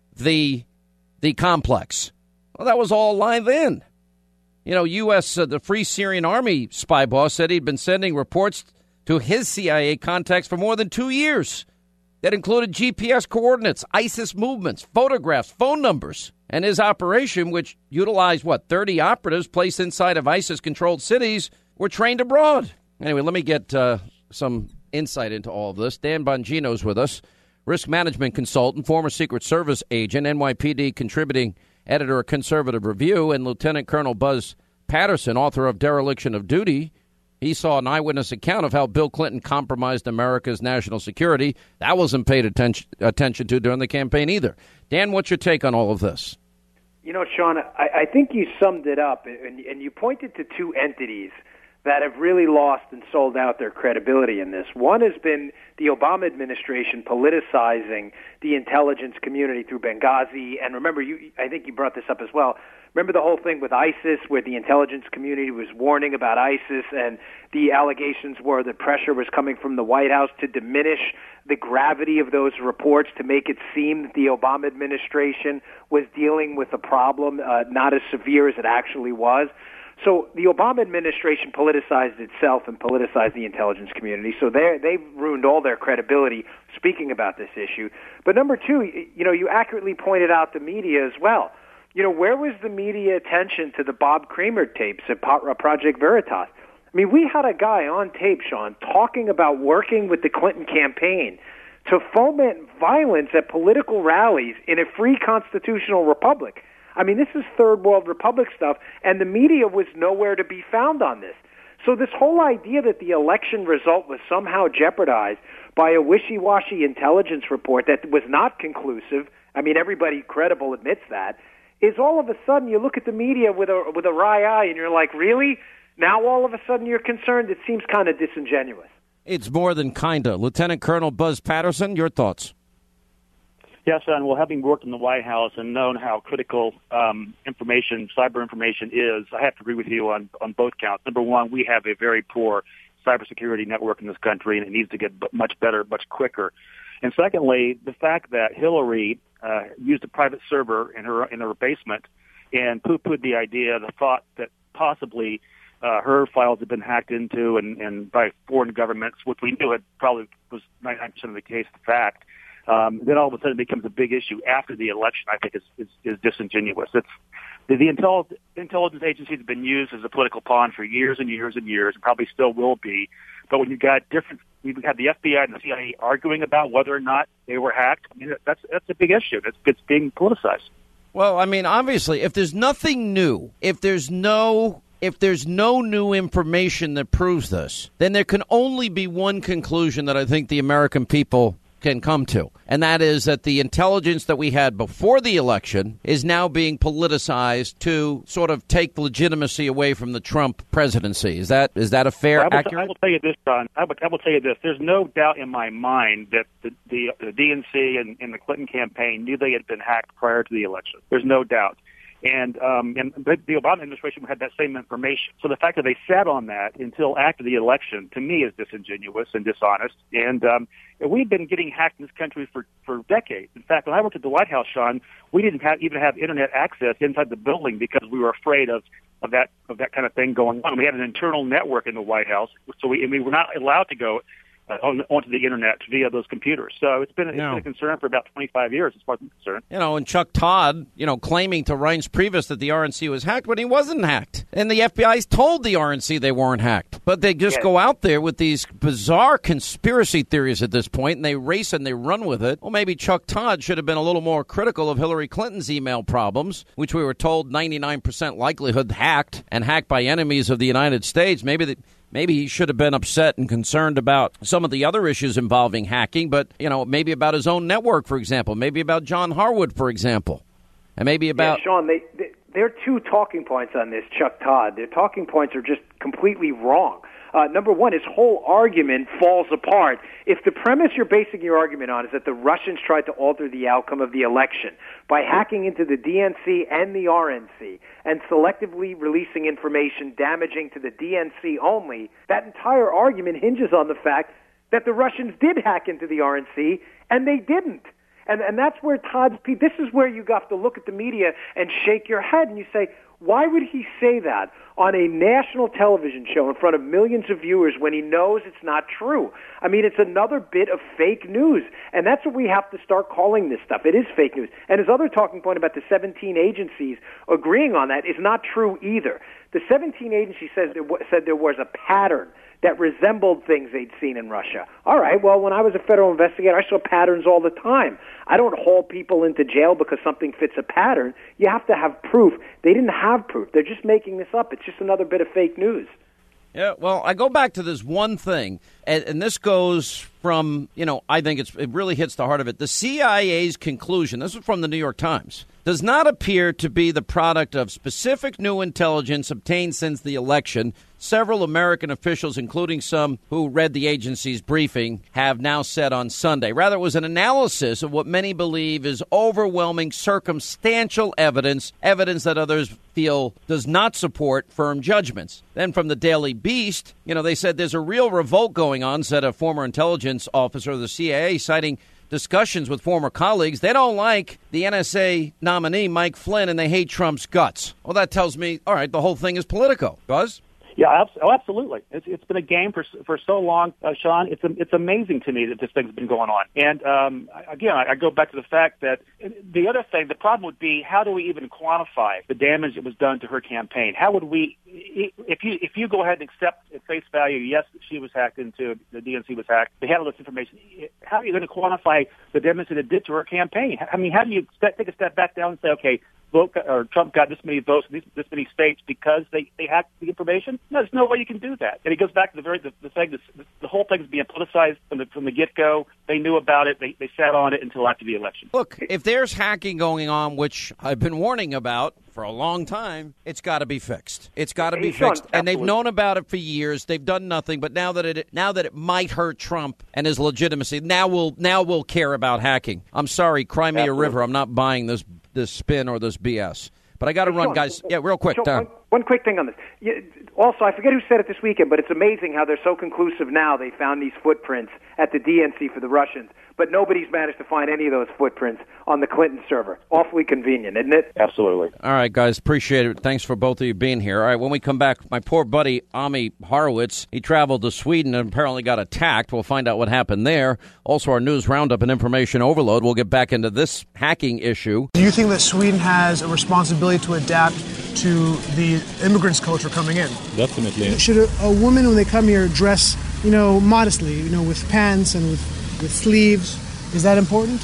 the complex. Well, that was all live in. You know, the Free Syrian Army spy boss said he'd been sending reports to his CIA contacts for more than 2 years. That included GPS coordinates, ISIS movements, photographs, phone numbers. And his operation, which utilized, 30 operatives placed inside of ISIS-controlled cities, were trained abroad. Anyway, let me get some insight into all of this. Dan Bongino's with us, risk management consultant, former Secret Service agent, NYPD contributing editor of Conservative Review, and Lieutenant Colonel Buzz Patterson, author of Dereliction of Duty. He saw an eyewitness account of how Bill Clinton compromised America's national security. That wasn't paid attention to during the campaign either. Dan, what's your take on all of this? You know, Sean, I think you summed it up, and you pointed to two entities that have really lost and sold out their credibility in this. One has been the Obama administration politicizing the intelligence community through Benghazi. And remember, I think you brought this up as well. Remember the whole thing with ISIS where the intelligence community was warning about ISIS, and the allegations were that pressure was coming from the White House to diminish the gravity of those reports, to make it seem that the Obama administration was dealing with the problem not as severe as it actually was. So the Obama administration politicized itself and politicized the intelligence community. So they've ruined all their credibility speaking about this issue. But number two, you accurately pointed out the media as well. Where was the media attention to the Bob Kramer tapes at Project Veritas? I mean, we had a guy on tape, Sean, talking about working with the Clinton campaign to foment violence at political rallies in a free constitutional republic. I mean, this is third world republic stuff, and the media was nowhere to be found on this. So this whole idea that the election result was somehow jeopardized by a wishy-washy intelligence report that was not conclusive, I mean, everybody credible admits that, is all of a sudden you look at the media with a wry eye and you're like, really? Now all of a sudden you're concerned? It seems kind of disingenuous. It's more than kinda. Lieutenant Colonel Buzz Patterson, your thoughts? Yes, Sean. Well, having worked in the White House and known how critical information, cyber information is, I have to agree with you on both counts. Number one, we have a very poor cybersecurity network in this country, and it needs to get much better, much quicker. And secondly, the fact that Hillary used a private server in her basement and poo-pooed the thought that possibly her files had been hacked into and by foreign governments, which we knew it probably was 99% of the case, the fact. Then all of a sudden it becomes a big issue after the election, I think is disingenuous. It's the intelligence agencies have been used as a political pawn for years and years and years, and probably still will be. But when you've got we've had the FBI and the CIA arguing about whether or not they were hacked. I mean, that's a big issue. It's being politicized. Well, I mean, obviously, if there's nothing new, if there's no new information that proves this, then there can only be one conclusion that I think the American people can come to, and that is that the intelligence that we had before the election is now being politicized to sort of take legitimacy away from the Trump presidency. Is that a fair, accurate? I will tell you this, John. I will tell you this. There's no doubt in my mind that the DNC and the Clinton campaign knew they had been hacked prior to the election. There's no doubt. And the Obama administration had that same information. So the fact that they sat on that until after the election, to me, is disingenuous and dishonest. And we've been getting hacked in this country for decades. In fact, when I worked at the White House, Sean, we didn't even have internet access inside the building because we were afraid of that kind of thing going on. We had an internal network in the White House, so we were not allowed to go onto the internet via those computers. So it's been a concern for about 25 years as far as I'm concerned. And Chuck Todd, claiming to Reince Priebus that the RNC was hacked when he wasn't hacked. And the FBI's told the RNC they weren't hacked. But they just go out there with these bizarre conspiracy theories at this point, and they race and they run with it. Well, maybe Chuck Todd should have been a little more critical of Hillary Clinton's email problems, which we were told 99% likelihood hacked and hacked by enemies of the United States. Maybe he should have been upset and concerned about some of the other issues involving hacking, but, maybe about his own network, for example, maybe about John Harwood, for example, and maybe about... Yeah, Sean, There are two talking points on this, Chuck Todd. Their talking points are just completely wrong. Number one, his whole argument falls apart. If the premise you're basing your argument on is that the Russians tried to alter the outcome of the election by hacking into the DNC and the RNC and selectively releasing information damaging to the DNC only, that entire argument hinges on the fact that the Russians did hack into the RNC and they didn't. And that's where this is where you have to look at the media and shake your head and you say, why would he say that on a national television show in front of millions of viewers when he knows it's not true? I mean, it's another bit of fake news. And that's what we have to start calling this stuff. It is fake news. And his other talking point about the 17 agencies agreeing on that is not true either. The 17 agencies said there was a pattern that resembled things they'd seen in Russia. All right, well, when I was a federal investigator, I saw patterns all the time. I don't haul people into jail because something fits a pattern. You have to have proof. They didn't have proof. They're just making this up. It's just another bit of fake news. Yeah, well, I go back to this one thing, and this goes from, I think it really hits the heart of it. The CIA's conclusion, this is from the New York Times, does not appear to be the product of specific new intelligence obtained since the election. Several American officials, including some who read the agency's briefing, have now said on Sunday. Rather, it was an analysis of what many believe is overwhelming circumstantial evidence that others feel does not support firm judgments. Then from the Daily Beast, they said there's a real revolt going on, said a former intelligence officer of the CIA, citing discussions with former colleagues. They don't like the NSA nominee, Mike Flynn, and they hate Trump's guts. Well, that tells me, all right, the whole thing is Politico. Buzz? Yeah, absolutely. It's been a game for so long, Sean. It's amazing to me that this thing's been going on. And again, I go back to the fact that the other thing, the problem would be, how do we even quantify the damage that was done to her campaign? How would we, if you go ahead and accept at face value, yes, she was hacked into, the DNC was hacked, they had all this information, how are you going to quantify the damage that it did to her campaign? I mean, how do you take a step back down and say, okay, Trump got this many votes in this many states because they hacked the information? No, there's no way you can do that. And it goes back to the fact that the whole thing is being politicized from the get-go. They knew about it. They sat on it until after the election. Look, if there's hacking going on, which I've been warning about for a long time, it's got to be fixed. It's got to be fixed. And they've known about it for years. They've done nothing. But now that it might hurt Trump and his legitimacy, now we'll care about hacking. I'm sorry, cry me a river. I'm not buying this spin or this BS. But I got to run, guys. Yeah, real quick. One quick thing on this. Also, I forget who said it this weekend, but it's amazing how they're so conclusive now. They found these footprints at the DNC for the Russians, but nobody's managed to find any of those footprints on the Clinton server. Awfully convenient, isn't it? Absolutely. All right, guys, appreciate it. Thanks for both of you being here. All right, when we come back, my poor buddy, Ami Horowitz, he traveled to Sweden and apparently got attacked. We'll find out what happened there. Also, our news roundup and information overload. We'll get back into this hacking issue. Do you think that Sweden has a responsibility to adapt to the immigrants' culture coming in? Definitely. Should a woman, when they come here, dress, modestly, with pants and with sleeves? Is that important?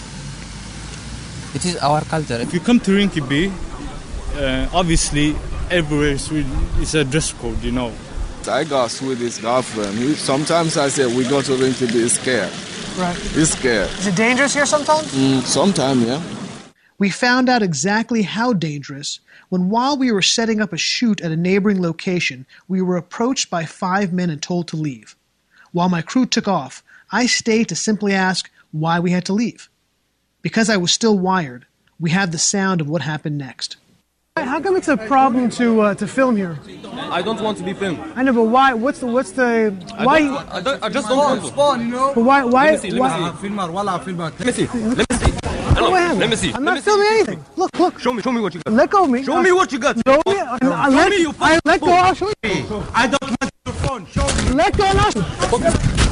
It is our culture. If you come to Rinkeby, obviously everywhere in Sweden is a dress code, I got Swedish girlfriend. Sometimes I say we go to Rinkeby scared. Right. He's scared. Is it dangerous here sometimes? Sometimes, yeah. We found out exactly how dangerous when, while we were setting up a shoot at a neighboring location, we were approached by 5 men and told to leave. While my crew took off, I stayed to simply ask why we had to leave. Because I was still wired, we have the sound of what happened next. How come it's a problem to film here? I don't want to be filmed. I know, but why? What's the? Why? I just don't want to. But why? Let me see. Let me see. I'm not filming anything. Look. Show me what you got. Let go of me. Show me what you got. Show me. I let go. I'll show you. I don't want your phone. Show me. Let go and I'll show you.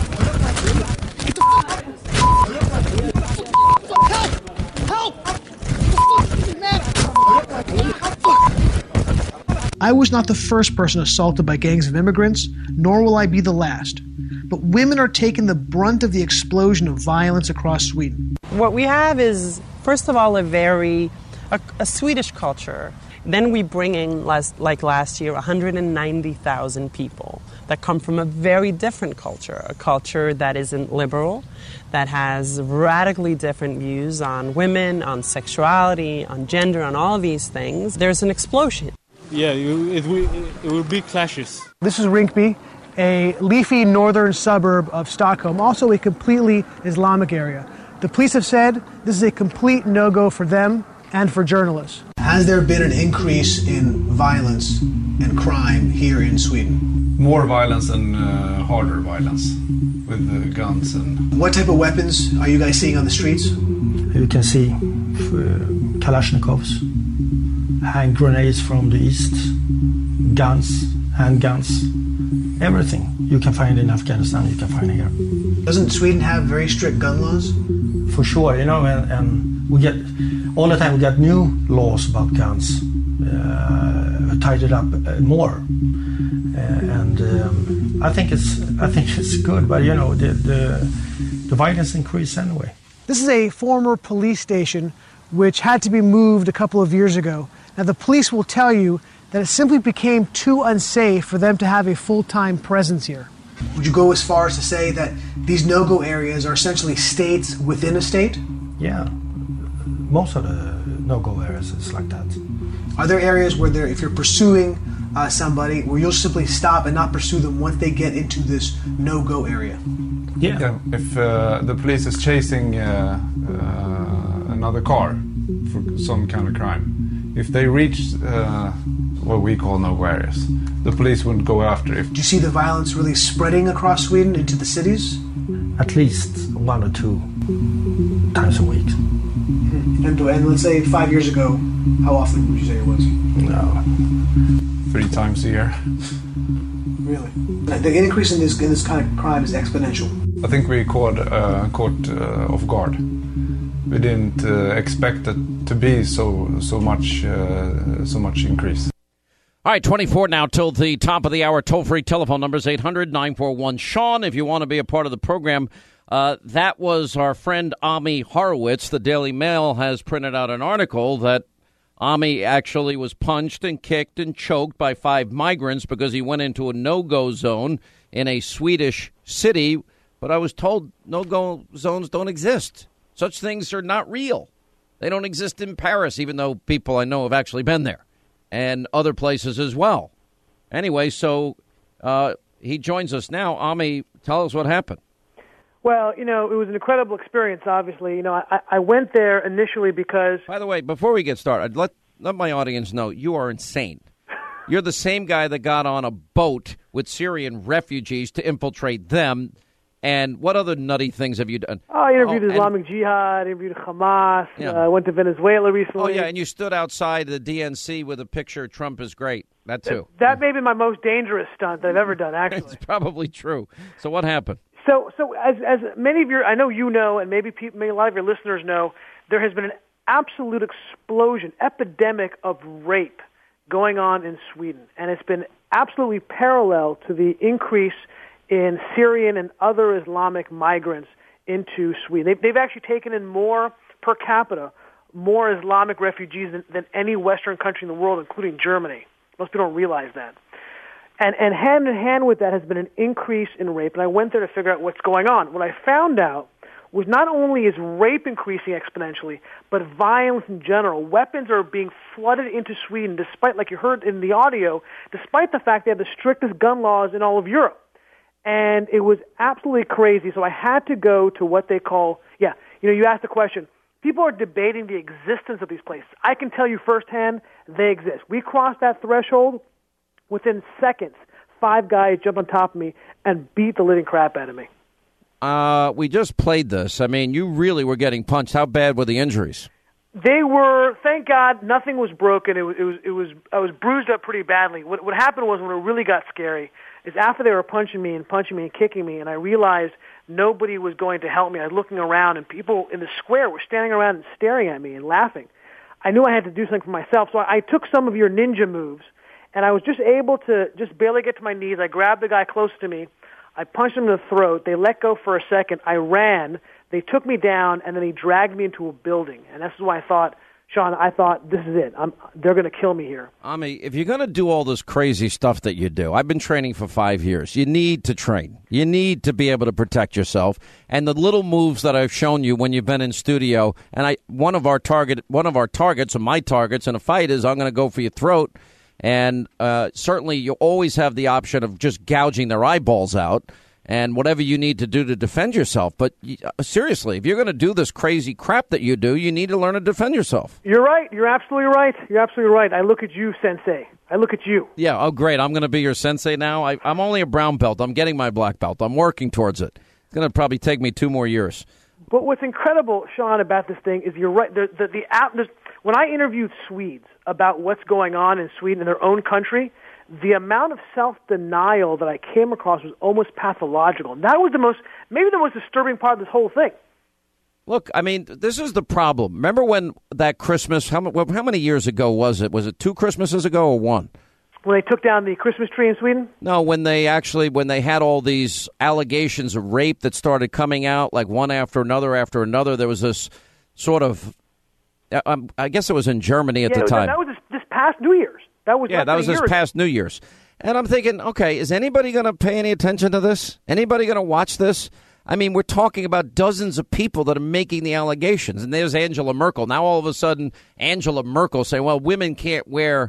I was not the first person assaulted by gangs of immigrants, nor will I be the last. But women are taking the brunt of the explosion of violence across Sweden. What we have is, first of all, a Swedish culture Then we bring in, like last year, 190,000 people that come from a very different culture, a culture that isn't liberal, that has radically different views on women, on sexuality, on gender, on all these things. There's an explosion. Yeah, it will be clashes. This is Rinkeby, a leafy northern suburb of Stockholm, also a completely Islamic area. The police have said this is a complete no-go for them and for journalists. Has there been an increase in violence and crime here in Sweden? More violence and harder violence with guns and... What type of weapons are you guys seeing on the streets? You can see Kalashnikovs, hand grenades from the east, guns, handguns, everything you can find in Afghanistan you can find here. Doesn't Sweden have very strict gun laws? For sure, and we get all the time we get new laws about guns, tidied up more, and I think it's good, but the violence increased anyway. This is a former police station which had to be moved a couple of years ago. Now the police will tell you that it simply became too unsafe for them to have a full-time presence here. Would you go as far as to say that these no-go areas are essentially states within a state? Yeah, most of the no-go areas is like that. Are there areas where if you're pursuing somebody, where you'll simply stop and not pursue them once they get into this no-go area? Yeah. If the police is chasing another car for some kind of crime, if they reach what we call no-go areas, the police wouldn't go after it. Do you see the violence really spreading across Sweden into the cities? At least 1 or 2 times a week. And let's say 5 years ago, how often would you say it was? No. 3 times a year. Really? The increase in this kind of crime is exponential. I think we caught off guard. We didn't expect it to be so much increase. All right, 24 now till the top of the hour. Toll-free telephone numbers 800-941-SEAN if you want to be a part of the program. That was our friend Ami Horowitz. The Daily Mail has printed out an article that Ami actually was punched and kicked and choked by 5 migrants because he went into a no-go zone in a Swedish city. But I was told no-go zones don't exist. Such things are not real. They don't exist in Paris, even though people I know have actually been there, and other places as well. Anyway, so he joins us now. Ami, tell us what happened. Well, it was an incredible experience, obviously. I went there initially because... By the way, before we get started, let my audience know you are insane. You're the same guy that got on a boat with Syrian refugees to infiltrate them. And what other nutty things have you done? Oh, I interviewed Islamic Jihad, interviewed Hamas. Yeah. I went to Venezuela recently. Oh, yeah, and you stood outside the DNC with a picture, Trump is great. That, too. That may be my most dangerous stunt I've ever done, actually. It's probably true. So what happened? So as many of I know you know, and maybe a lot of your listeners know, there has been an absolute explosion, epidemic of rape going on in Sweden. And it's been absolutely parallel to the increase in Syrian and other Islamic migrants into Sweden. They've actually taken in more per capita, more Islamic refugees than any Western country in the world, including Germany. Most people don't realize that. And hand in hand with that has been an increase in rape. And I went there to figure out what's going on. What I found out was not only is rape increasing exponentially, but violence in general. Weapons are being flooded into Sweden, despite, like you heard in the audio, despite the fact they have the strictest gun laws in all of Europe. And it was absolutely crazy. So I had to go to what they call, you asked the question. People are debating the existence of these places. I can tell you firsthand, they exist. We crossed that threshold. Within seconds, 5 guys jumped on top of me and beat the living crap out of me. We just played this. I mean, you really were getting punched. How bad were the injuries? They were, thank God, nothing was broken. I was bruised up pretty badly. What happened was when it really got scary is after they were punching me and kicking me, and I realized nobody was going to help me. I was looking around, and people in the square were standing around and staring at me and laughing. I knew I had to do something for myself, so I took some of your ninja moves, and I was just able to just barely get to my knees. I grabbed the guy close to me. I punched him in the throat. They let go for a second. I ran. They took me down, and then he dragged me into a building. And that's why I thought, Sean, I thought, this is it. They're going to kill me here. Ami, if you're going to do all this crazy stuff that you do, I've been training for 5 years. You need to train. You need to be able to protect yourself. And the little moves that I've shown you when you've been in studio, and one of our targets, or my targets in a fight is I'm going to go for your throat. And certainly you always have the option of just gouging their eyeballs out. And whatever you need to do to defend yourself. But seriously, if you're going to do this crazy crap that you do, you need to learn to defend yourself. You're right. You're absolutely right. You're absolutely right. I look at you, Sensei. I look at you. Yeah, oh, great. I'm going to be your sensei now. I'm only a brown belt. I'm getting my black belt. I'm working towards it. It's going to probably take me 2 more years. But what's incredible, Sean, about this thing is you're right. When I interviewed Swedes about what's going on in Sweden in their own country, the amount of self-denial that I came across was almost pathological. And that was maybe the most disturbing part of this whole thing. Look, I mean, this is the problem. Remember when that Christmas, how many years ago was it? Was it 2 Christmases ago or 1? When they took down the Christmas tree in Sweden? No, when they had all these allegations of rape that started coming out, like one after another, there was this sort of, I guess it was in Germany at the time. That was this past New Year's. That was this past New Year's. And I'm thinking, okay, is anybody going to pay any attention to this? Anybody going to watch this? I mean, we're talking about dozens of people that are making the allegations. And there's Angela Merkel. Now, all of a sudden, Angela Merkel saying, well, women can't wear,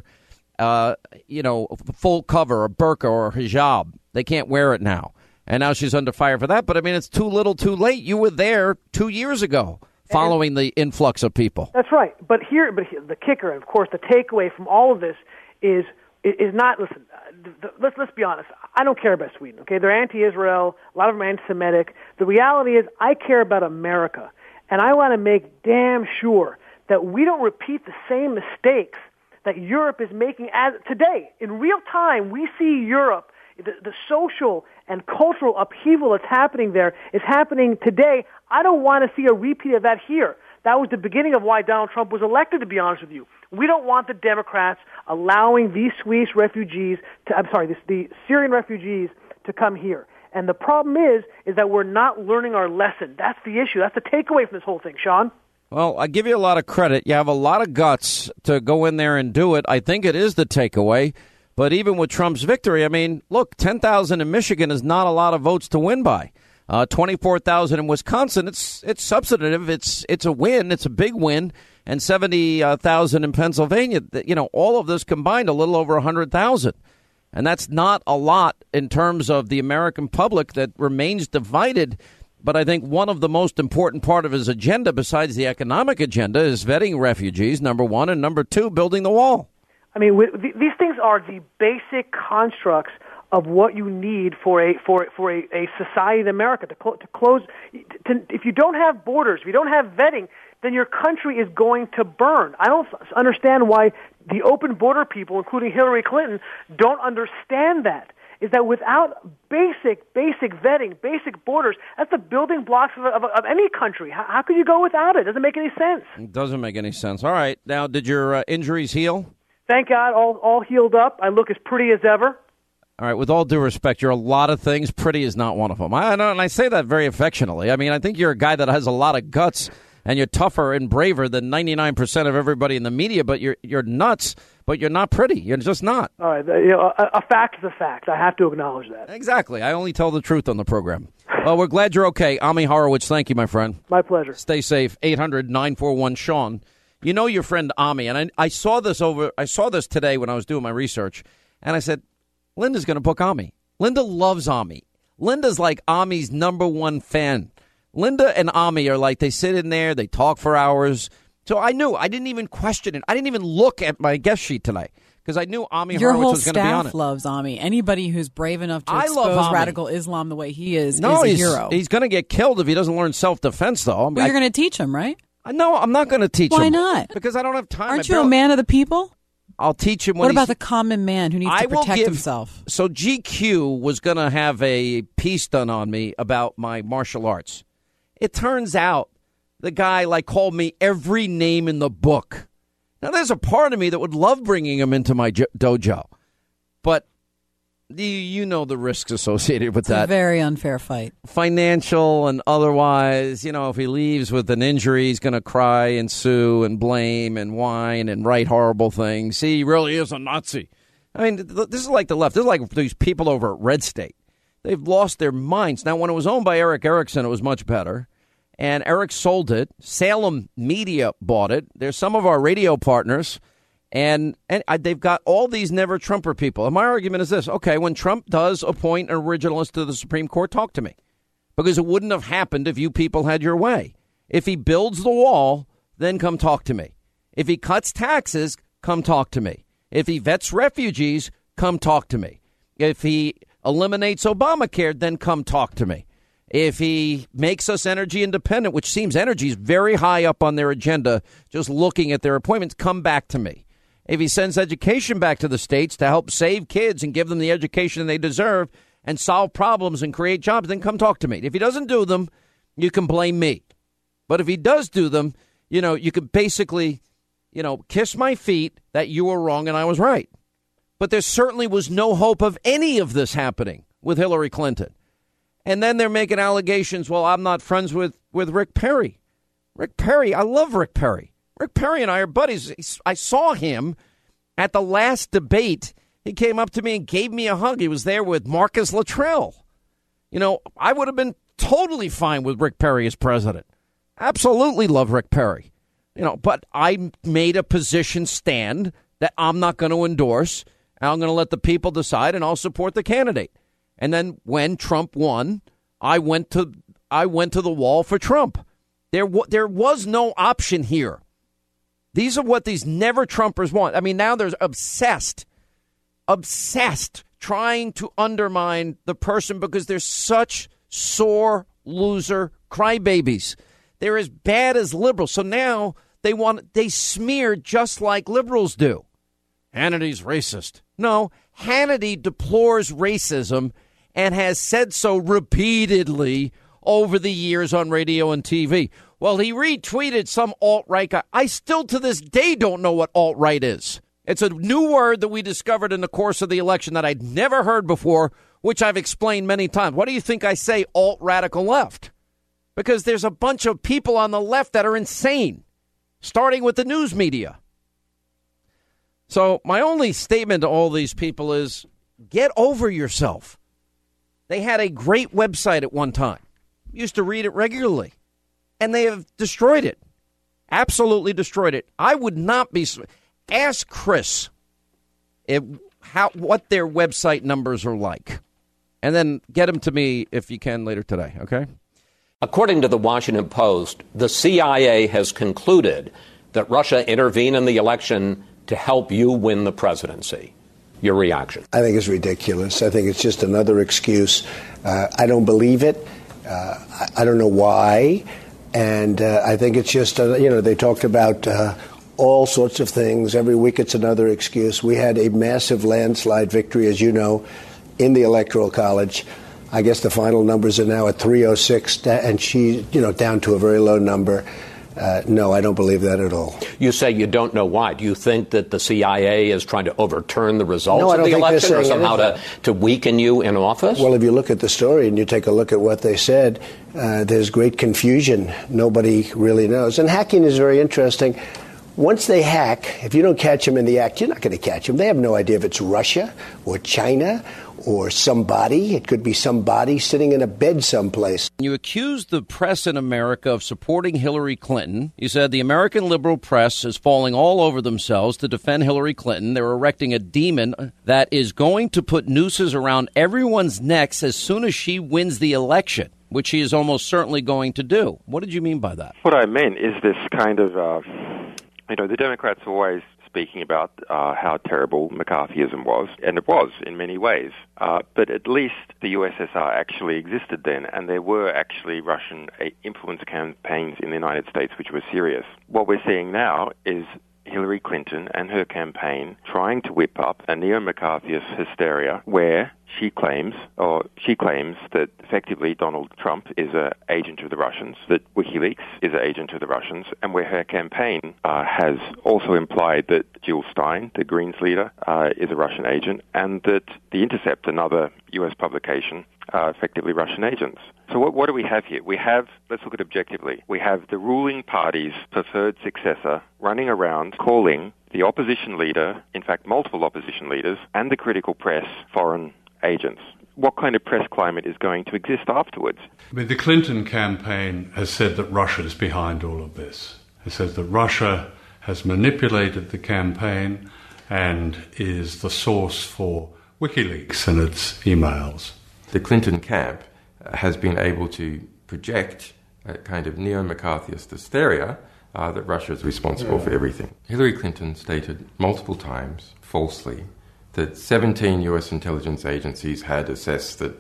full cover or burqa or hijab. They can't wear it now. And now she's under fire for that. But, I mean, it's too little too late. You were there 2 years ago following the influx of people. That's right. But here, the kicker, and of course, the takeaway from all of this is not, listen, let's be honest. I don't care about Sweden, okay? They're anti-Israel. A lot of them are anti-Semitic. The reality is I care about America, and I want to make damn sure that we don't repeat the same mistakes that Europe is making as today. In real time, we see Europe, the social and cultural upheaval that's happening there is happening today. I don't want to see a repeat of that here. That was the beginning of why Donald Trump was elected, to be honest with you. We don't want the Democrats allowing these Swedish refugees the Syrian refugees to come here. And the problem is that we're not learning our lesson. That's the issue. That's the takeaway from this whole thing, Sean. Well, I give you a lot of credit. You have a lot of guts to go in there and do it. I think it is the takeaway. But even with Trump's victory, I mean, look, 10,000 in Michigan is not a lot of votes to win by. 24,000 in Wisconsin, it's substantive. It's a win. It's a big win. And 70,000 in Pennsylvania. All of this combined, a little over 100,000. And that's not a lot in terms of the American public that remains divided. But I think one of the most important part of his agenda, besides the economic agenda, is vetting refugees, number one, and number two, building the wall. I mean, these things are the basic constructs of what you need for a society in America to close. If you don't have borders, if you don't have vetting, then your country is going to burn. I don't understand why the open border people, including Hillary Clinton, don't understand that. Is that without basic vetting, basic borders, that's the building blocks of any country. How could you go without it? It doesn't make any sense. It doesn't make any sense. All right. Now, did your injuries heal? Thank God, all healed up. I look as pretty as ever. All right, with all due respect, you're a lot of things. Pretty is not one of them. I know, and I say that very affectionately. I mean, I think you're a guy that has a lot of guts, and you're tougher and braver than 99% of everybody in the media, but you're nuts, but you're not pretty. You're just not. All right, a fact is a fact. I have to acknowledge that. Exactly. I only tell the truth on the program. Well, we're glad you're okay. Ami Horowitz, thank you, my friend. My pleasure. Stay safe. 800-941-SEAN. You know your friend Ami, and I saw this today when I was doing my research, and I said, Linda's going to book Ami. Linda loves Ami. Linda's like Ami's number one fan. Linda and Ami are like, they sit in there, they talk for hours. So I knew. I didn't even question it. I didn't even look at my guest sheet tonight because I knew Ami Horowitz was going to be on it. Your whole staff loves Ami. Anybody who's brave enough to expose radical Islam the way he is a hero. He's going to get killed if he doesn't learn self-defense, though. Well, you're going to teach him, right? No, I'm not going to teach him. Why not? Because I don't have time. Aren't you a man of the people? I'll teach him when What about the common man who needs to protect himself? So GQ was going to have a piece done on me about my martial arts. It turns out the guy called me every name in the book. Now, there's a part of me that would love bringing him into my dojo. But You know the risks associated with It's that. a very unfair fight. Financial and otherwise. If he leaves with an injury, he's going to cry and sue and blame and whine and write horrible things. See, he really is a Nazi. I mean, this is like the left. This is like these people over at Red State. They've lost their minds. Now, when it was owned by Eric Erickson, it was much better. And Eric sold it. Salem Media bought it. There's some of our radio partners. And they've got all these never Trumper people. And my argument is this. Okay, when Trump does appoint an originalist to the Supreme Court, talk to me. Because it wouldn't have happened if you people had your way. If he builds the wall, then come talk to me. If he cuts taxes, come talk to me. If he vets refugees, come talk to me. If he eliminates Obamacare, then come talk to me. If he makes us energy independent, which seems energy is very high up on their agenda, just looking at their appointments, come back to me. If he sends education back to the states to help save kids and give them the education they deserve and solve problems and create jobs, then come talk to me. If he doesn't do them, you can blame me. But if he does do them, you can basically, kiss my feet that you were wrong and I was right. But there certainly was no hope of any of this happening with Hillary Clinton. And then they're making allegations, well, I'm not friends with Rick Perry. Rick Perry, I love Rick Perry. Rick Perry and I are buddies. I saw him at the last debate. He came up to me and gave me a hug. He was there with Marcus Luttrell. I would have been totally fine with Rick Perry as president. Absolutely love Rick Perry. But I made a position stand that I'm not going to endorse. And I'm going to let the people decide, and I'll support the candidate. And then when Trump won, I went to the wall for Trump. There was no option here. These are what these never Trumpers want. I mean, now they're obsessed trying to undermine the person because they're such sore loser crybabies. They're as bad as liberals. So now they smear just like liberals do. Hannity's racist. No, Hannity deplores racism and has said so repeatedly over the years on radio and TV. Well, he retweeted some alt-right guy. I still to this day don't know what alt-right is. It's a new word that we discovered in the course of the election that I'd never heard before, which I've explained many times. What do you think I say alt-radical left? Because there's a bunch of people on the left that are insane, starting with the news media. So my only statement to all these people is get over yourself. They had a great website at one time. Used to read it regularly. And they have destroyed it. Absolutely destroyed it. I would not be... Ask Chris what their website numbers are like. And then get them to me if you can later today, okay? According to the Washington Post, the CIA has concluded that Russia intervened in the election to help you win the presidency. Your reaction? I think it's ridiculous. I think it's just another excuse. I don't believe it. I don't know why. And I think it's just, they talked about all sorts of things. Every week it's another excuse. We had a massive landslide victory, as you know, in the Electoral College. I guess the final numbers are now at 306, and she, down to a very low number. No, I don't believe that at all. You say you don't know why. Do you think that the CIA is trying to overturn the results of the election or somehow to weaken you in office? Well, if you look at the story and you take a look at what they said, there's great confusion. Nobody really knows. And hacking is very interesting. Once they hack, if you don't catch them in the act, you're not going to catch them. They have no idea if it's Russia or China or somebody. It could be somebody sitting in a bed someplace. You accused the press in America of supporting Hillary Clinton. You said the American liberal press is falling all over themselves to defend Hillary Clinton. They're erecting a demon that is going to put nooses around everyone's necks as soon as she wins the election, which she is almost certainly going to do. What did you mean by that? What I meant is this kind of, the Democrats are always speaking about how terrible McCarthyism was, and it was in many ways. But at least the USSR actually existed then, and there were actually Russian influence campaigns in the United States which were serious. What we're seeing now is Hillary Clinton and her campaign trying to whip up a neo-McCarthyist hysteria where she claims that effectively Donald Trump is an agent of the Russians, that WikiLeaks is an agent of the Russians, and where her campaign has also implied that Jill Stein, the Greens leader, is a Russian agent, and that The Intercept, another U.S. publication, are effectively Russian agents. So what do we have here? Let's look at it objectively. We have the ruling party's preferred successor running around calling the opposition leader, in fact multiple opposition leaders, and the critical press foreign agents. What kind of press climate is going to exist afterwards? I mean, the Clinton campaign has said that Russia is behind all of this. It says that Russia has manipulated the campaign and is the source for WikiLeaks and its emails. The Clinton camp has been able to project a kind of neo-McCarthyist hysteria that Russia is responsible for everything. Hillary Clinton stated multiple times, falsely, that 17 U.S. intelligence agencies had assessed that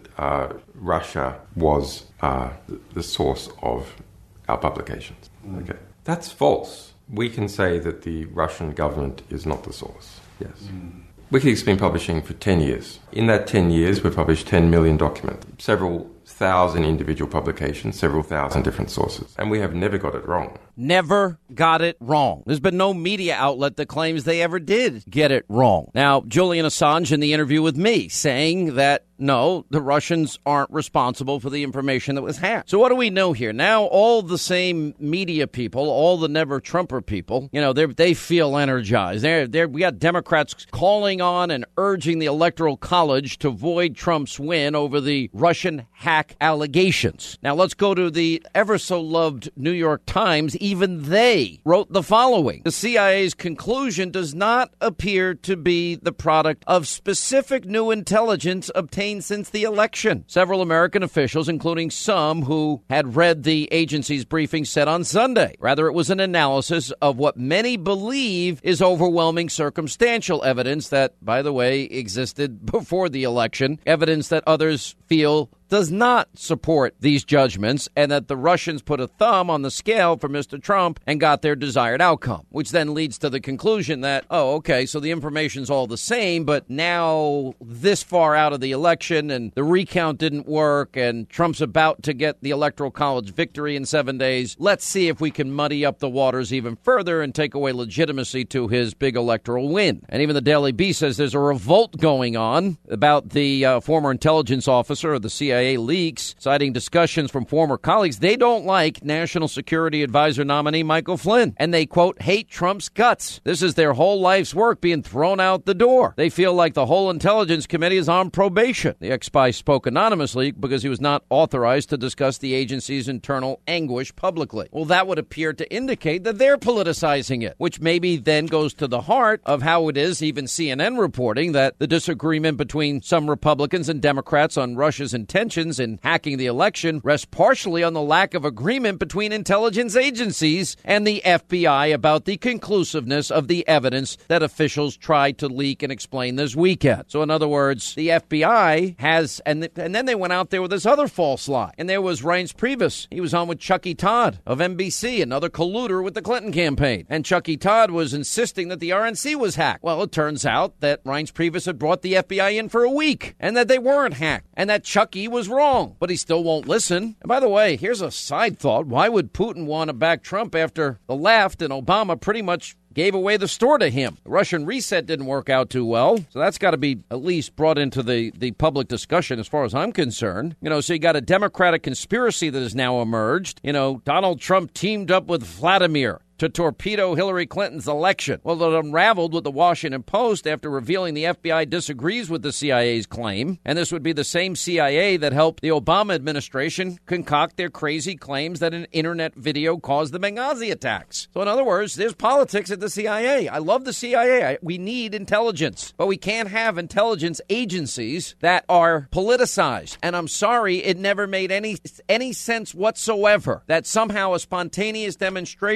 Russia was the source of our publications. Okay, that's false. We can say that the Russian government is not the source, yes. WikiLeaks has been publishing for 10 years. In that 10 years, we've published 10 million documents, several thousand individual publications, several thousand different sources. And we have never got it wrong. Never got it wrong. There's been no media outlet that claims they ever did get it wrong. Now, Julian Assange in the interview with me saying that, no, the Russians aren't responsible for the information that was hacked. So what do we know here? Now, all the same media people, all the never Trumper people, they feel energized. We got Democrats calling on and urging the Electoral College to void Trump's win over the Russian hack allegations. Now, let's go to the ever so loved New York Times. Even they wrote the following. The CIA's conclusion does not appear to be the product of specific new intelligence obtained since the election. Several American officials, including some who had read the agency's briefing, said on Sunday. Rather, it was an analysis of what many believe is overwhelming circumstantial evidence that, by the way, existed before the election, evidence that others feel does not support these judgments, and that the Russians put a thumb on the scale for Mr. Trump and got their desired outcome, which then leads to the conclusion that, so the information's all the same, but now this far out of the election and the recount didn't work and Trump's about to get the Electoral College victory in 7 days. Let's see if we can muddy up the waters even further and take away legitimacy to his big electoral win. And even the Daily Beast says there's a revolt going on about the former intelligence officer of the CIA leaks, citing discussions from former colleagues. They don't like National Security Advisor nominee Michael Flynn, and they, quote, hate Trump's guts. This is their whole life's work being thrown out the door. They feel like the whole Intelligence Committee is on probation. The ex-spy spoke anonymously because he was not authorized to discuss the agency's internal anguish publicly. Well, that would appear to indicate that they're politicizing it, which maybe then goes to the heart of how it is, even CNN reporting, that the disagreement between some Republicans and Democrats on Russia's intentions in hacking the election rests partially on the lack of agreement between intelligence agencies and the FBI about the conclusiveness of the evidence that officials tried to leak and explain this weekend. So in other words, the FBI has, and then they went out there with this other false lie. And there was Reince Priebus. He was on with Chucky Todd of NBC, another colluder with the Clinton campaign. And Chucky Todd was insisting that the RNC was hacked. Well, it turns out that Reince Priebus had brought the FBI in for a week and that they weren't hacked and that Chucky was wrong, but he still won't listen. And by the way, here's a side thought. Why would Putin want to back Trump after the left and Obama pretty much gave away the store to him? The Russian reset didn't work out too well, so that's got to be at least brought into the public discussion as far as I'm concerned. So you got a Democratic conspiracy that has now emerged. Donald Trump teamed up with Vladimir to torpedo Hillary Clinton's election. Well, it unraveled with the Washington Post after revealing the FBI disagrees with the CIA's claim. And this would be the same CIA that helped the Obama administration concoct their crazy claims that an internet video caused the Benghazi attacks. So in other words, there's politics at the CIA. I love the CIA. We need intelligence, but we can't have intelligence agencies that are politicized. And I'm sorry, it never made any sense whatsoever that somehow a spontaneous demonstration,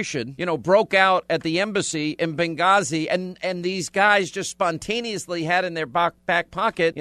broke out at the embassy in Benghazi, and these guys just spontaneously had in their back pocket,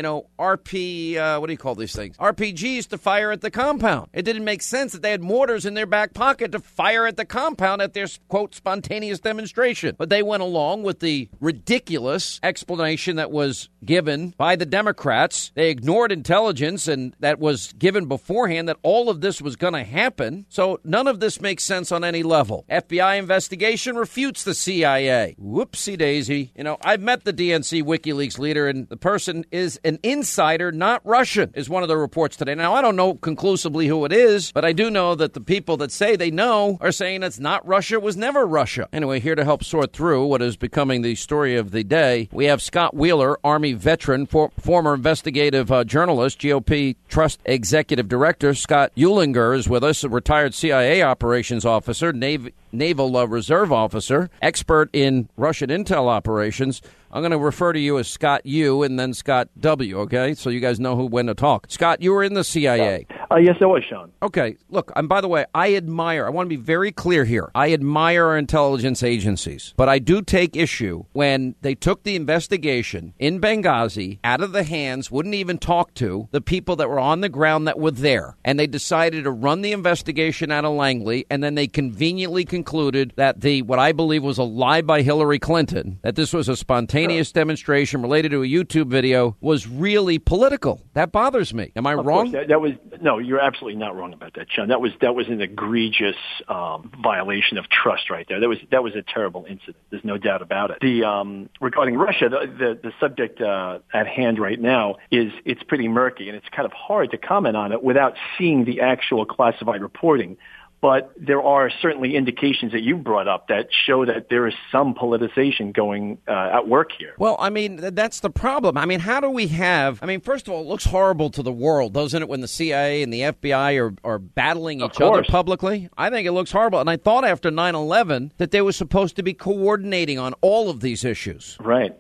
what do you call these things? RPGs to fire at the compound. It didn't make sense that they had mortars in their back pocket to fire at the compound at their, quote, spontaneous demonstration. But they went along with the ridiculous explanation that was given by the Democrats. They ignored intelligence, and that was given beforehand that all of this was going to happen. So none of this makes sense on any level. FBI investigation refutes the CIA. Whoopsie daisy. I've met the DNC WikiLeaks leader, and the person is an insider, not Russian, is one of the reports today. Now, I don't know conclusively who it is, but I do know that the people that say they know are saying it's not Russia, it was never Russia. Anyway, here to help sort through what is becoming the story of the day, we have Scott Wheeler, Army veteran, former investigative journalist, GOP Trust Executive Director. Scott Uehlinger is with us, a retired CIA operations officer, Naval Reserve officer, expert in Russian intel operations. I'm going to refer to you as Scott U and then Scott W, okay? So you guys know when to talk. Scott, you were in the CIA. Yes, I was, Sean. Okay, look, and by the way, I want to be very clear here. I admire our intelligence agencies, but I do take issue when they took the investigation in Benghazi out of the hands, wouldn't even talk to the people that were on the ground that were there, and they decided to run the investigation out of Langley, and then they conveniently concluded that what I believe was a lie by Hillary Clinton, that this was a spontaneous demonstration related to a YouTube video, was really political. That bothers me. Am I wrong? No, you're absolutely not wrong about that, Sean. That was an egregious violation of trust right there. That was a terrible incident. There's no doubt about it. Regarding Russia, the subject at hand right now it's pretty murky, and it's kind of hard to comment on it without seeing the actual classified reporting. But there are certainly indications that you brought up that show that there is some politicization going at work here. Well, I mean, that's the problem. I mean, how do we first of all, it looks horrible to the world, doesn't it, when the CIA and the FBI are battling each other publicly? I think it looks horrible. And I thought after 9/11 that they were supposed to be coordinating on all of these issues. Right.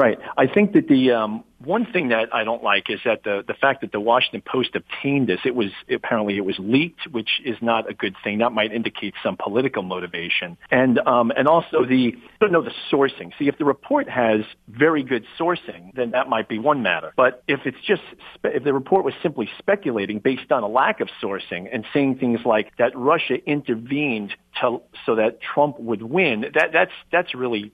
I think that the one thing that I don't like is that the fact that the Washington Post obtained this, it was leaked, which is not a good thing. That might indicate some political motivation, and also the sourcing. See, if the report has very good sourcing, then that might be one matter. But if the report was simply speculating based on a lack of sourcing and saying things like that Russia intervened so that Trump would win, that's really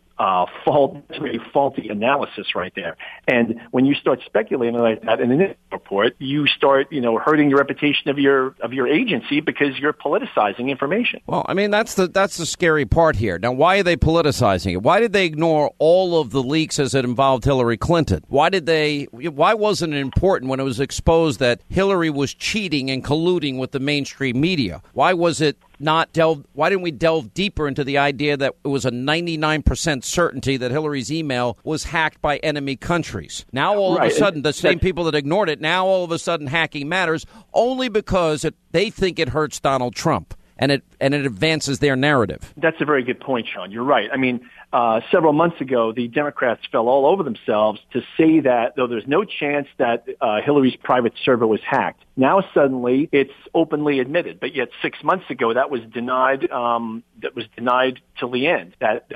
faulty analysis right there. And when you start speculating like that in a report, you start, hurting the reputation of your agency because you're politicizing information. Well, I mean, that's the scary part here. Now, why are they politicizing it? Why did they ignore all of the leaks as it involved Hillary Clinton? Why wasn't it important when it was exposed that Hillary was cheating and colluding with the mainstream media? Why didn't we delve deeper into the idea that it was a 99% certainty that Hillary's email was hacked by enemy countries? Now, all of a sudden, the same people that ignored it, now all of a sudden hacking matters only because they think it hurts Donald Trump and it advances their narrative. That's a very good point, Sean. You're right. I mean, several months ago, the Democrats fell all over themselves to say that, though there's no chance that Hillary's private server was hacked, now suddenly it's openly admitted. But yet 6 months ago, that was denied. That was denied till the end. That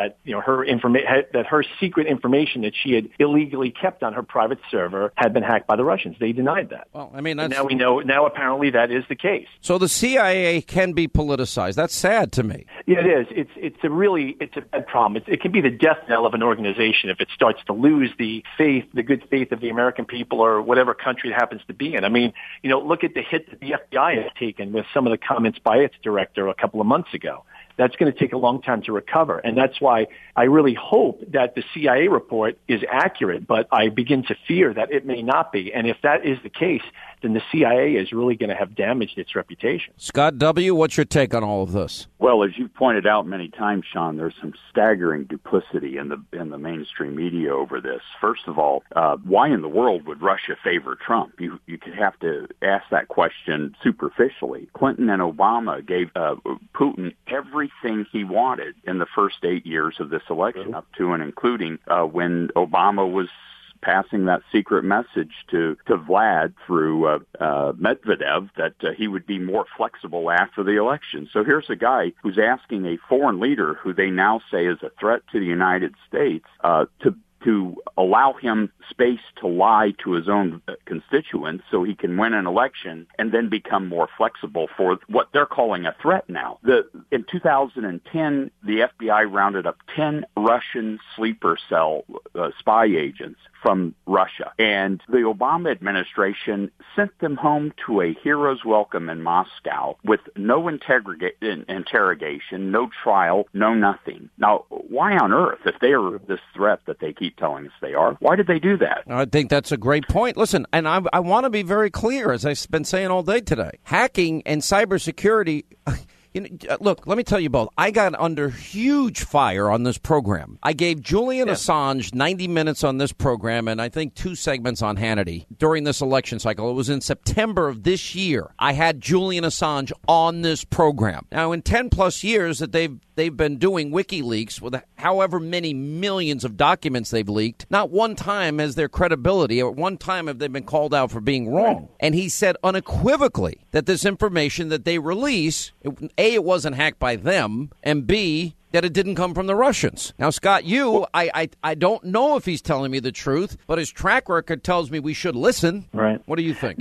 her secret information that she had illegally kept on her private server had been hacked by the Russians. They denied that. Well, I mean, now we know. Now apparently that is the case. So the CIA can be politicized. That's sad to me. Yeah, it is. It's a bad problem. It can be the death knell of an organization if it starts to lose the good faith of the American people or whatever country it happens to be in. I mean, look at the hit that the FBI has taken with some of the comments by its director a couple of months ago. That's going to take a long time to recover. And that's why I really hope that the CIA report is accurate, but I begin to fear that it may not be. And if that is the case, then the CIA is really going to have damaged its reputation. Scott W., what's your take on all of this? Well, as you've pointed out many times, Sean, there's some staggering duplicity in the mainstream media over this. First of all, why in the world would Russia favor Trump? You could have to ask that question superficially. Clinton and Obama gave Putin everything he wanted in the first 8 years of this election, up to and including when Obama was passing that secret message to Vlad through Medvedev that he would be more flexible after the election. So here's a guy who's asking a foreign leader who they now say is a threat to the United States to allow him space to lie to his own constituents so he can win an election and then become more flexible for what they're calling a threat now. In 2010, the FBI rounded up 10 Russian sleeper cell spy agents from Russia, and the Obama administration sent them home to a hero's welcome in Moscow with no interrogation, no trial, no nothing. Now, why on earth, if they are this threat that they keep telling us they are, why did they do that? I think that's a great point. Listen, and I want to be very clear, as I've been saying all day today. Hacking and cybersecurity... Look, let me tell you both. I got under huge fire on this program. I gave Julian Assange 90 minutes on this program and I think 2 segments on Hannity during this election cycle. It was in September of this year. I had Julian Assange on this program. Now, in 10-plus years that they've been doing WikiLeaks with however many millions of documents they've leaked, not one time has their credibility, or one time have they been called out for being wrong. And he said unequivocally that this information that they release, A, it wasn't hacked by them, and B, that it didn't come from the Russians. Now, Scott, I don't know if he's telling me the truth, but his track record tells me we should listen. Right. What do you think?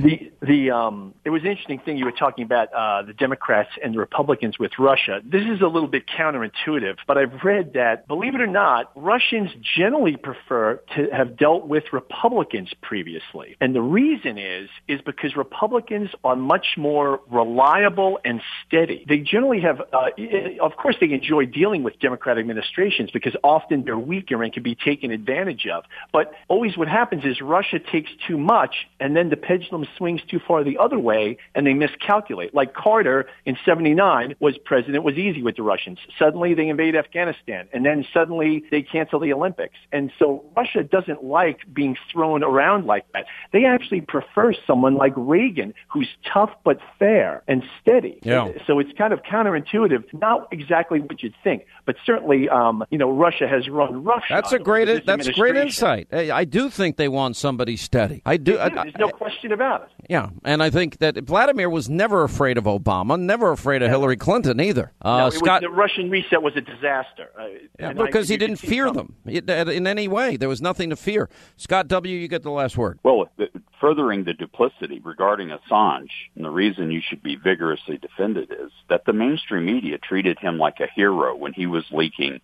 It was an interesting thing you were talking about the Democrats and the Republicans with Russia. This is a little bit counterintuitive, but I've read that, believe it or not, Russians generally prefer to have dealt with Republicans previously. And the reason is because Republicans are much more reliable and steady. They generally have, of course, they enjoy dealing with Democratic administrations because often they're weaker and can be taken advantage of. But always what happens is Russia takes too much and then the pendulum swings too far the other way and they miscalculate. Like Carter in 79 was president, was easy with the Russians. Suddenly they invade Afghanistan and then suddenly they cancel the Olympics. And so Russia doesn't like being thrown around like that. They actually prefer someone like Reagan who's tough but fair and steady. Yeah. So it's kind of counterintuitive, not exactly what you'd think. But certainly, Russia has run roughshod. That's great insight. I do think they want somebody steady. I do. There's no question about it. Yeah, and I think that Vladimir was never afraid of Obama, never afraid of Hillary Clinton either. Scott, the Russian reset was a disaster. Because he didn't fear them in any way. There was nothing to fear. Scott W., you get the last word. Well, furthering the duplicity regarding Assange, and the reason you should be vigorously defended is that the mainstream media treated him like a hero when he was leaking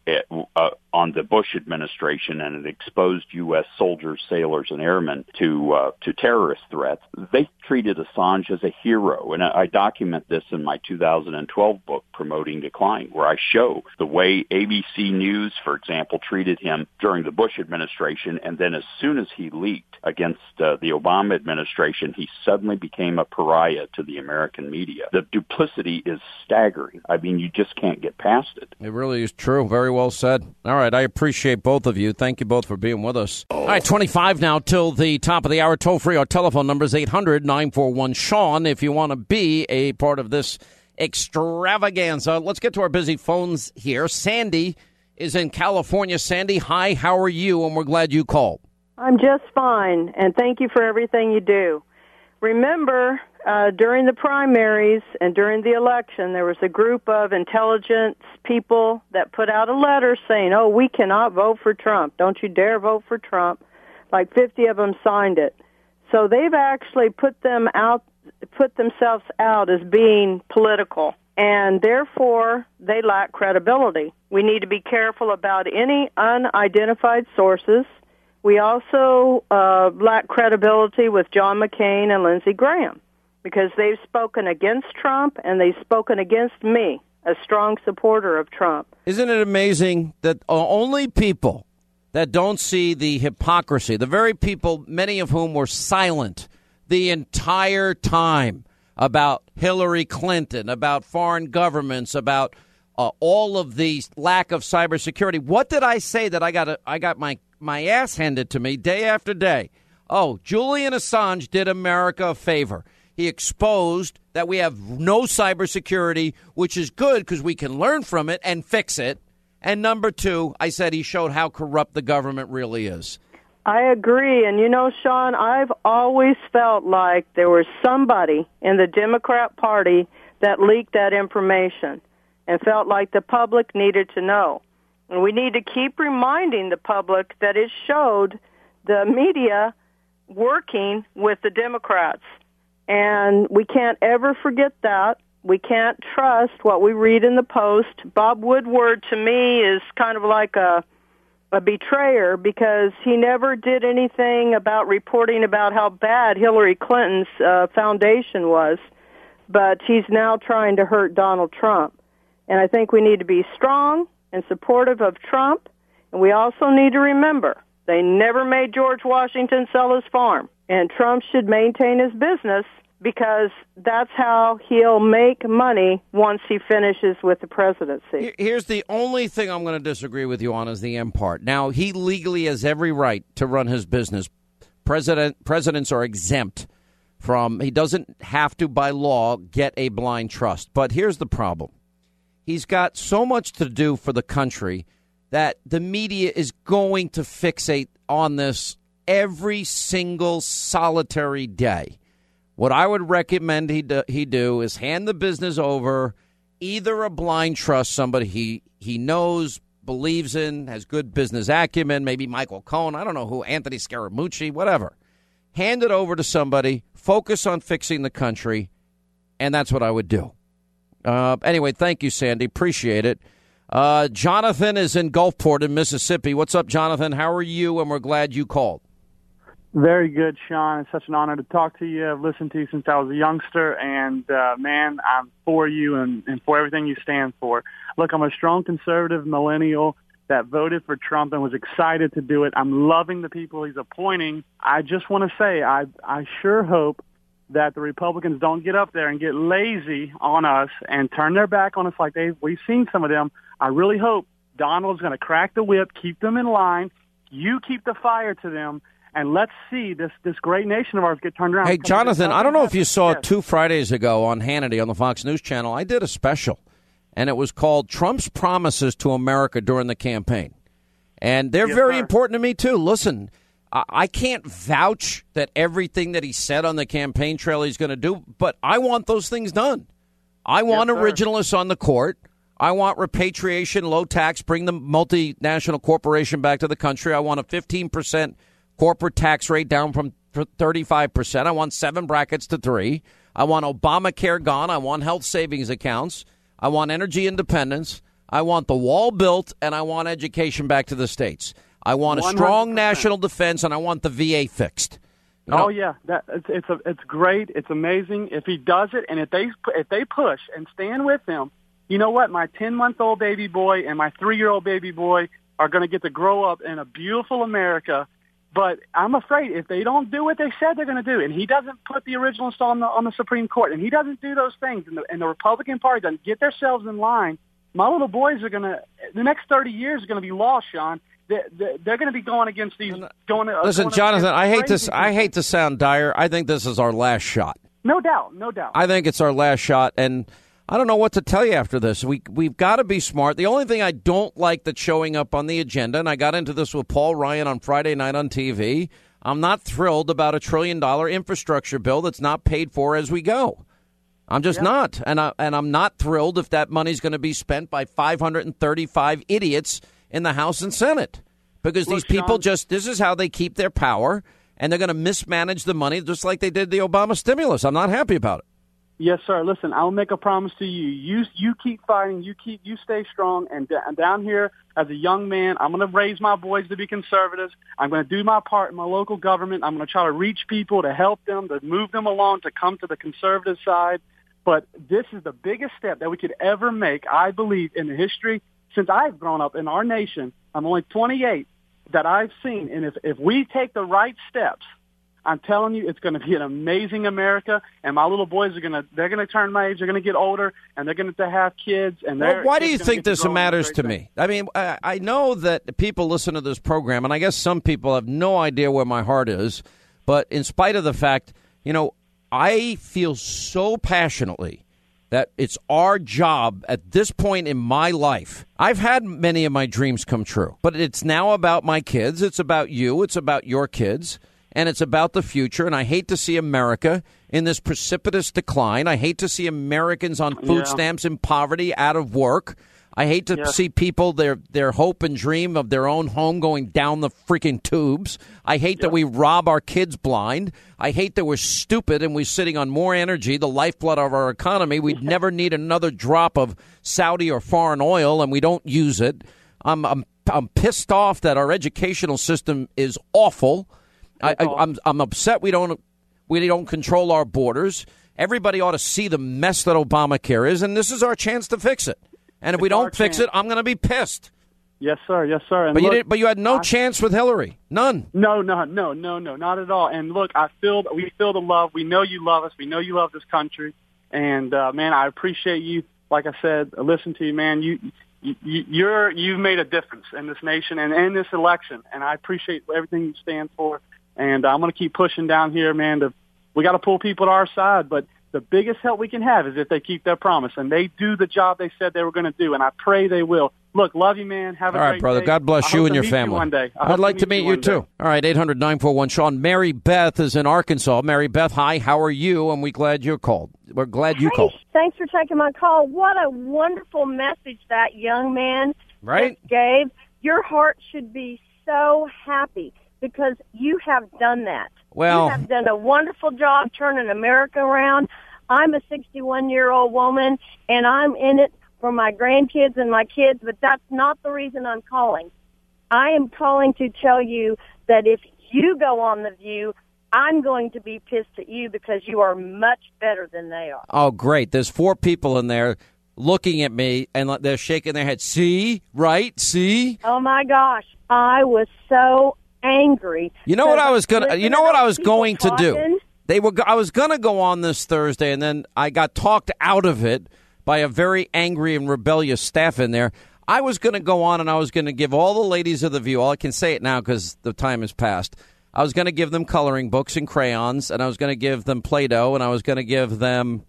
on the Bush administration and it exposed U.S. soldiers, sailors, and airmen to terrorist threats. They treated Assange as a hero, and I document this in my 2012 book, Promoting Decline, where I show the way ABC News, for example, treated him during the Bush administration, and then as soon as he leaked against the Obama administration, he suddenly became a pariah to the American media. The duplicity is staggering. I mean, you just can't get past it. It really is true. Very well said. All right, I appreciate both of you. Thank you both for being with us. All right, 25 now till the top of the hour. Toll free. Our telephone number is 800-941-SEAN if you want to be a part of this extravaganza. Let's get to our busy phones here. Sandy is in California. Sandy, hi, how are you? And we're glad you called. I'm just fine, and thank you for everything you do. Remember, during the primaries and during the election, there was a group of intelligence people that put out a letter saying, we cannot vote for Trump. Don't you dare vote for Trump. Like 50 of them signed it. So they've actually put themselves out as being political, and therefore they lack credibility. We need to be careful about any unidentified sources. We also lack credibility with John McCain and Lindsey Graham because they've spoken against Trump and they've spoken against me, a strong supporter of Trump. Isn't it amazing that only people that don't see the hypocrisy, the very people, many of whom were silent the entire time about Hillary Clinton, about foreign governments, about all of the lack of cybersecurity. What did I say that I got my ass handed to me day after day? Oh, Julian Assange did America a favor. He exposed that we have no cybersecurity, which is good because we can learn from it and fix it. And number two, I said he showed how corrupt the government really is. I agree. And, Sean, I've always felt like there was somebody in the Democrat Party that leaked that information and felt like the public needed to know. And we need to keep reminding the public that it showed the media working with the Democrats. And we can't ever forget that. We can't trust what we read in the Post. Bob Woodward, to me, is kind of like a betrayer because he never did anything about reporting about how bad Hillary Clinton's foundation was. But he's now trying to hurt Donald Trump. And I think we need to be strong and supportive of Trump. And we also need to remember they never made George Washington sell his farm. And Trump should maintain his business because that's how he'll make money once he finishes with the presidency. Here's the only thing I'm going to disagree with you on is the M part. Now, he legally has every right to run his business. Presidents are exempt from, he doesn't have to, by law, get a blind trust. But here's the problem. He's got so much to do for the country that the media is going to fixate on this every single solitary day. What I would recommend he do is hand the business over, either a blind trust, somebody he knows, believes in, has good business acumen, maybe Michael Cohen, I don't know who, Anthony Scaramucci, whatever. Hand it over to somebody, focus on fixing the country, and that's what I would do. Anyway, thank you, Sandy. Appreciate it. Jonathan is in Gulfport in Mississippi. What's up, Jonathan? How are you? And we're glad you called. Very good, Sean. It's such an honor to talk to you. I've listened to you since I was a youngster, and, man, I'm for you and for everything you stand for. Look, I'm a strong conservative millennial that voted for Trump and was excited to do it. I'm loving the people he's appointing. I just want to say I sure hope that the Republicans don't get up there and get lazy on us and turn their back on us like we've seen some of them. I really hope Donald's going to crack the whip, keep them in line. You keep the fire to them. And let's see this great nation of ours get turned around. Hey, Jonathan, I don't know if you saw 2 Fridays ago on Hannity on the Fox News Channel. I did a special, and it was called Trump's Promises to America During the Campaign. And they're very important to me, too. Listen, I can't vouch that everything that he said on the campaign trail he's going to do, but I want those things done. I want originalists on the court. I want repatriation, low tax, bring the multinational corporation back to the country. I want a 15% corporate tax rate down from 35%. I want 7 brackets to 3. I want Obamacare gone. I want health savings accounts. I want energy independence. I want the wall built, and I want education back to the states. I want a strong 100%. National defense, and I want the VA fixed. Oh yeah, it's great. It's amazing if he does it, and if they push and stand with him. You know what? My 10-month-old baby boy and my 3-year-old baby boy are going to get to grow up in a beautiful America. But I'm afraid if they don't do what they said they're going to do, and he doesn't put the originalists on the Supreme Court, and he doesn't do those things, and the Republican Party doesn't get themselves in line, my little boys are going to, the next 30 years are going to be lost, Sean. They're going to be going against these. Listen, Jonathan, I hate to sound dire. I think this is our last shot. No doubt, no doubt. I think it's our last shot, and I don't know what to tell you after this. We've got to be smart. The only thing I don't like that's showing up on the agenda, and I got into this with Paul Ryan on Friday night on TV, I'm not thrilled about $1 trillion infrastructure bill that's not paid for as we go. I'm just not. And I'm not thrilled if that money's going to be spent by 535 idiots in the House and Senate. Because these people this is how they keep their power, and they're going to mismanage the money just like they did the Obama stimulus. I'm not happy about it. Yes, sir. Listen, I'll make a promise to you. You keep fighting. You stay strong. And down here, as a young man, I'm going to raise my boys to be conservatives. I'm going to do my part in my local government. I'm going to try to reach people, to help them, to move them along, to come to the conservative side. But this is the biggest step that we could ever make, I believe, in the history since I've grown up in our nation. I'm only 28 that I've seen. And if we take the right steps, I'm telling you, it's going to be an amazing America, and my little boys they're going to turn my age, they're going to get older, and they're going to have kids. And why do you think this matters to me? I mean, I know that people listen to this program, and I guess some people have no idea where my heart is, but in spite of the fact, I feel so passionately that it's our job at this point in my life. I've had many of my dreams come true, but it's now about my kids. It's about you. It's about your kids. And it's about the future. And I hate to see America in this precipitous decline. I hate to see Americans on food stamps in poverty, out of work. I hate to see people, their hope and dream of their own home going down the freaking tubes. I hate that we rob our kids blind. I hate that we're stupid and we're sitting on more energy, the lifeblood of our economy. We'd never need another drop of Saudi or foreign oil, and we don't use it. I'm pissed off that our educational system is awful. I'm upset we don't control our borders. Everybody ought to see the mess that Obamacare is, and this is our chance to fix it. And if we don't fix it, I'm going to be pissed. Yes, sir. Yes, sir. And but you had no chance with Hillary. None. No, not at all. And look, we feel the love. We know you love us. We know you love this country. And man, I appreciate you. Like I said, listen to you, man. You've made a difference in this nation and in this election. And I appreciate everything you stand for. And I'm going to keep pushing down here, man. We got to pull people to our side, but the biggest help we can have is if they keep their promise and they do the job they said they were going to do, and I pray they will. Look, love you, man. Have a great day. All right, brother. God bless you and your family. One day. I'd like to meet you, too. All right, 800-941-SEAN. Mary Beth is in Arkansas. Mary Beth, hi. How are you? And we're glad you called. We're glad you called. Thanks for taking my call. What a wonderful message that young man just gave. Your heart should be so happy because you have done that. Well, you have done a wonderful job turning America around. I'm a 61-year-old woman, and I'm in it for my grandkids and my kids, but that's not the reason I'm calling. I am calling to tell you that if you go on The View, I'm going to be pissed at you because you are much better than they are. Oh, great. There's 4 people in there looking at me, and they're shaking their heads. See? Right? See? Oh, my gosh. I was so angry. You know what I was going to do? I was going to go on this Thursday, and then I got talked out of it by a very angry and rebellious staff in there. I was going to go on, and I was going to give all the ladies of The View, I can say it now because the time has passed, I was going to give them coloring books and crayons, and I was going to give them Play-Doh, and I was going to give them,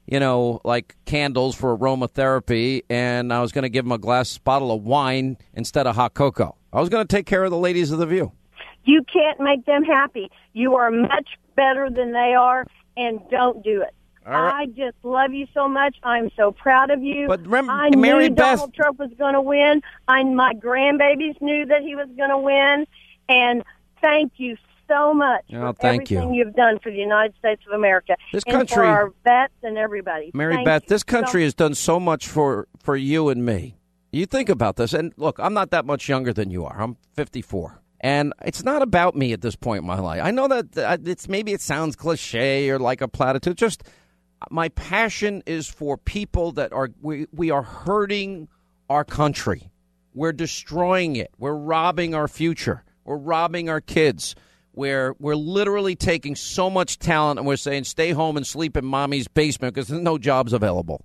like candles for aromatherapy, and I was going to give them a bottle of wine instead of hot cocoa. I was going to take care of the ladies of The View. You can't make them happy. You are much better than they are, and don't do it. Right. I just love you so much. I'm so proud of you. But remember, I knew Donald Trump was going to win. My grandbabies knew that he was going to win. And thank you so much for everything you've done for the United States of America. This and country, for our vets and everybody. Mary Beth, this country has done so much for you and me. You think about this. And look, I'm not that much younger than you are. I'm 54. And it's not about me at this point in my life. I know that maybe it sounds cliche or like a platitude. Just my passion is for people that we are hurting our country. We're destroying it. We're robbing our future. We're robbing our kids. We're literally taking so much talent and we're saying stay home and sleep in mommy's basement because there's no jobs available.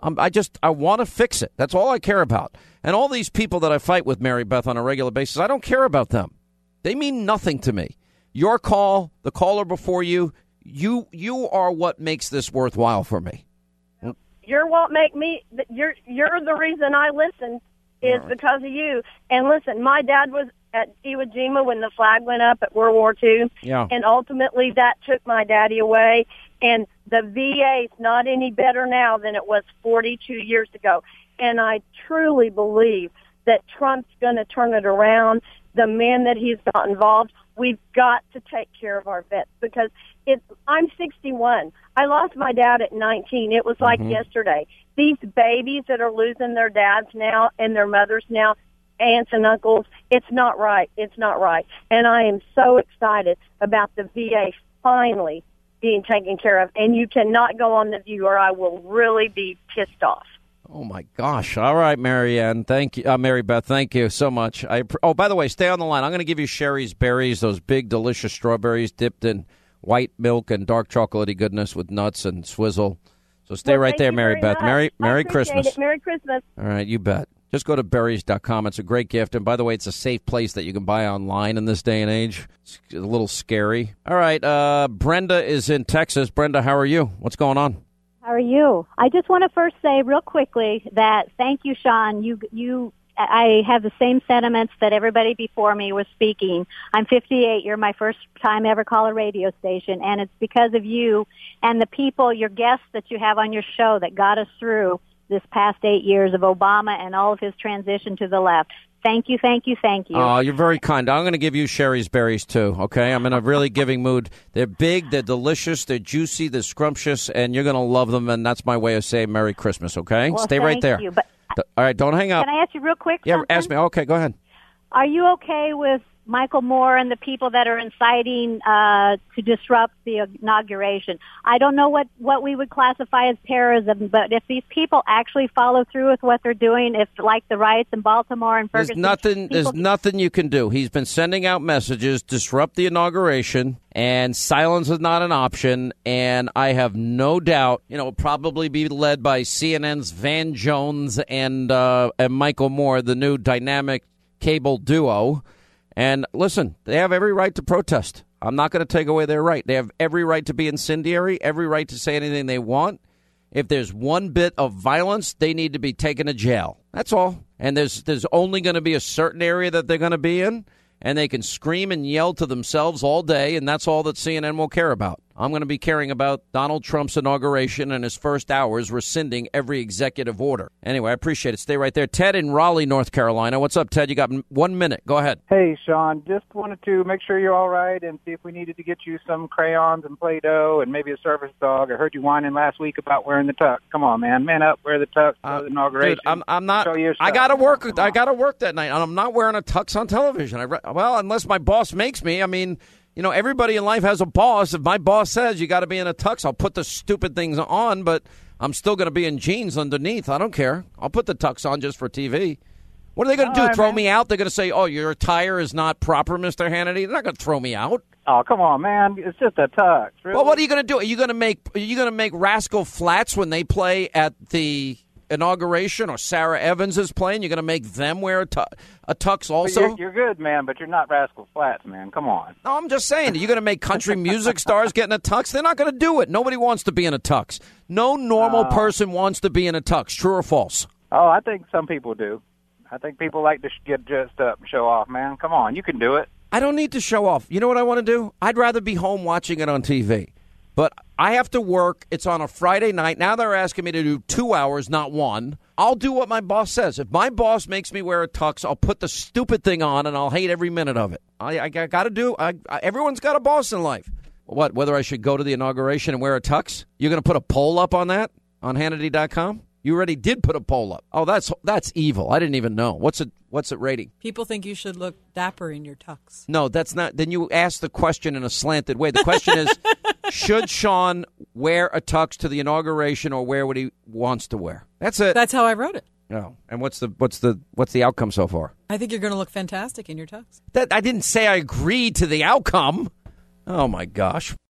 I want to fix it. That's all I care about. And all these people that I fight with, Mary Beth, on a regular basis, I don't care about them. They mean nothing to me. Your call, the caller before you, you are what makes this worthwhile for me. You're what make me. You're the reason I listen is because of you. And listen, my dad was at Iwo Jima when the flag went up at World War II. Yeah. And ultimately that took my daddy away. And the VA's not any better now than it was 42 years ago. And I truly believe that Trump's going to turn it around. The man that he's got involved, we've got to take care of our vets because I'm 61. I lost my dad at 19. It was like yesterday. These babies that are losing their dads now and their mothers now, aunts and uncles, it's not right. It's not right. And I am so excited about the VA finally being taken care of. And you cannot go on The View or I will really be pissed off. Oh, my gosh. All right, Marianne. Thank you. Mary Beth, thank you so much. By the way, stay on the line. I'm going to give you Sherry's berries, those big, delicious strawberries dipped in white milk and dark chocolatey goodness with nuts and swizzle. So stay right there, Mary Beth. Merry Christmas. Merry Christmas. All right, you bet. Just go to berries.com. It's a great gift. And by the way, it's a safe place that you can buy online in this day and age. It's a little scary. All right, Brenda is in Texas. Brenda, how are you? What's going on? How are you? I just want to first say real quickly that thank you, Sean. I have the same sentiments that everybody before me was speaking. I'm 58. You're my first time ever call a radio station, and it's because of you and the people, your guests that you have on your show that got us through this past 8 years of Obama and all of his transition to the left. Thank you, thank you, thank you. Oh, you're very kind. I'm going to give you Sherry's berries, too, okay? I'm in a really giving mood. They're big, they're delicious, they're juicy, they're scrumptious, and you're going to love them, and that's my way of saying Merry Christmas, okay? Well, stay right there. You, but all right, don't hang up. Can I ask you real quick something? Yeah, ask me. Okay, go ahead. Are you okay with Michael Moore and the people that are inciting to disrupt the inauguration? I don't know what we would classify as terrorism, but if these people actually follow through with what they're doing, if like the riots in Baltimore and Ferguson... There's nothing you can do. He's been sending out messages, disrupt the inauguration, and silence is not an option, and I have no doubt, it'll probably be led by CNN's Van Jones and Michael Moore, the new dynamic cable duo. And listen, they have every right to protest. I'm not going to take away their right. They have every right to be incendiary, every right to say anything they want. If there's one bit of violence, they need to be taken to jail. That's all. And there's only going to be a certain area that they're going to be in, and they can scream and yell to themselves all day, and that's all that CNN will care about. I'm going to be caring about Donald Trump's inauguration and his first hours rescinding every executive order. Anyway, I appreciate it. Stay right there. Ted in Raleigh, North Carolina. What's up, Ted? You got 1 minute. Go ahead. Hey, Sean. Just wanted to make sure you're all right and see if we needed to get you some crayons and Play-Doh and maybe a service dog. I heard you whining last week about wearing the tux. Come on, man. Man up. Wear the tux for the inauguration. Dude, I'm not. I got to work. I got to work that night, and I'm not wearing a tux on television. Well, unless my boss makes me. I mean, everybody in life has a boss. If my boss says you got to be in a tux, I'll put the stupid things on, but I'm still going to be in jeans underneath. I don't care. I'll put the tux on just for TV. What are they going to do? Throw me out? They're going to say, "Oh, your attire is not proper, Mr. Hannity." They're not going to throw me out. Oh, come on, man! It's just a tux. Really? Well, what are you going to do? Are you going to make Rascal Flatts when they play at the inauguration, or Sarah Evans is playing? You're going to make them wear a tux also? You're good, man, but you're not Rascal Flatts, man. Come on. No, I'm just saying. Are you going to make country music stars get in a tux? They're not going to do it. Nobody wants to be in a tux. No normal person wants to be in a tux. True or false? Oh, I think some people do. I think people like to get dressed up and show off, man. Come on, you can do it. I don't need to show off. You know what I want to do? I'd rather be home watching it on TV. But I have to work. It's on a Friday night. Now they're asking me to do 2 hours, not one. I'll do what my boss says. If my boss makes me wear a tux, I'll put the stupid thing on, and I'll hate every minute of it. I got to do. Everyone's got a boss in life. What? Whether I should go to the inauguration and wear a tux? You're going to put a poll up on that on Hannity.com? You already did put a poll up. Oh, that's evil. I didn't even know. What's it rating? People think you should look dapper in your tux. No, that's not. Then you ask the question in a slanted way. The question is, should Sean wear a tux to the inauguration or wear what he wants to wear? That's it. That's how I wrote it. No. And what's the outcome so far? I think you're going to look fantastic in your tux. I didn't say I agreed to the outcome. Oh my gosh.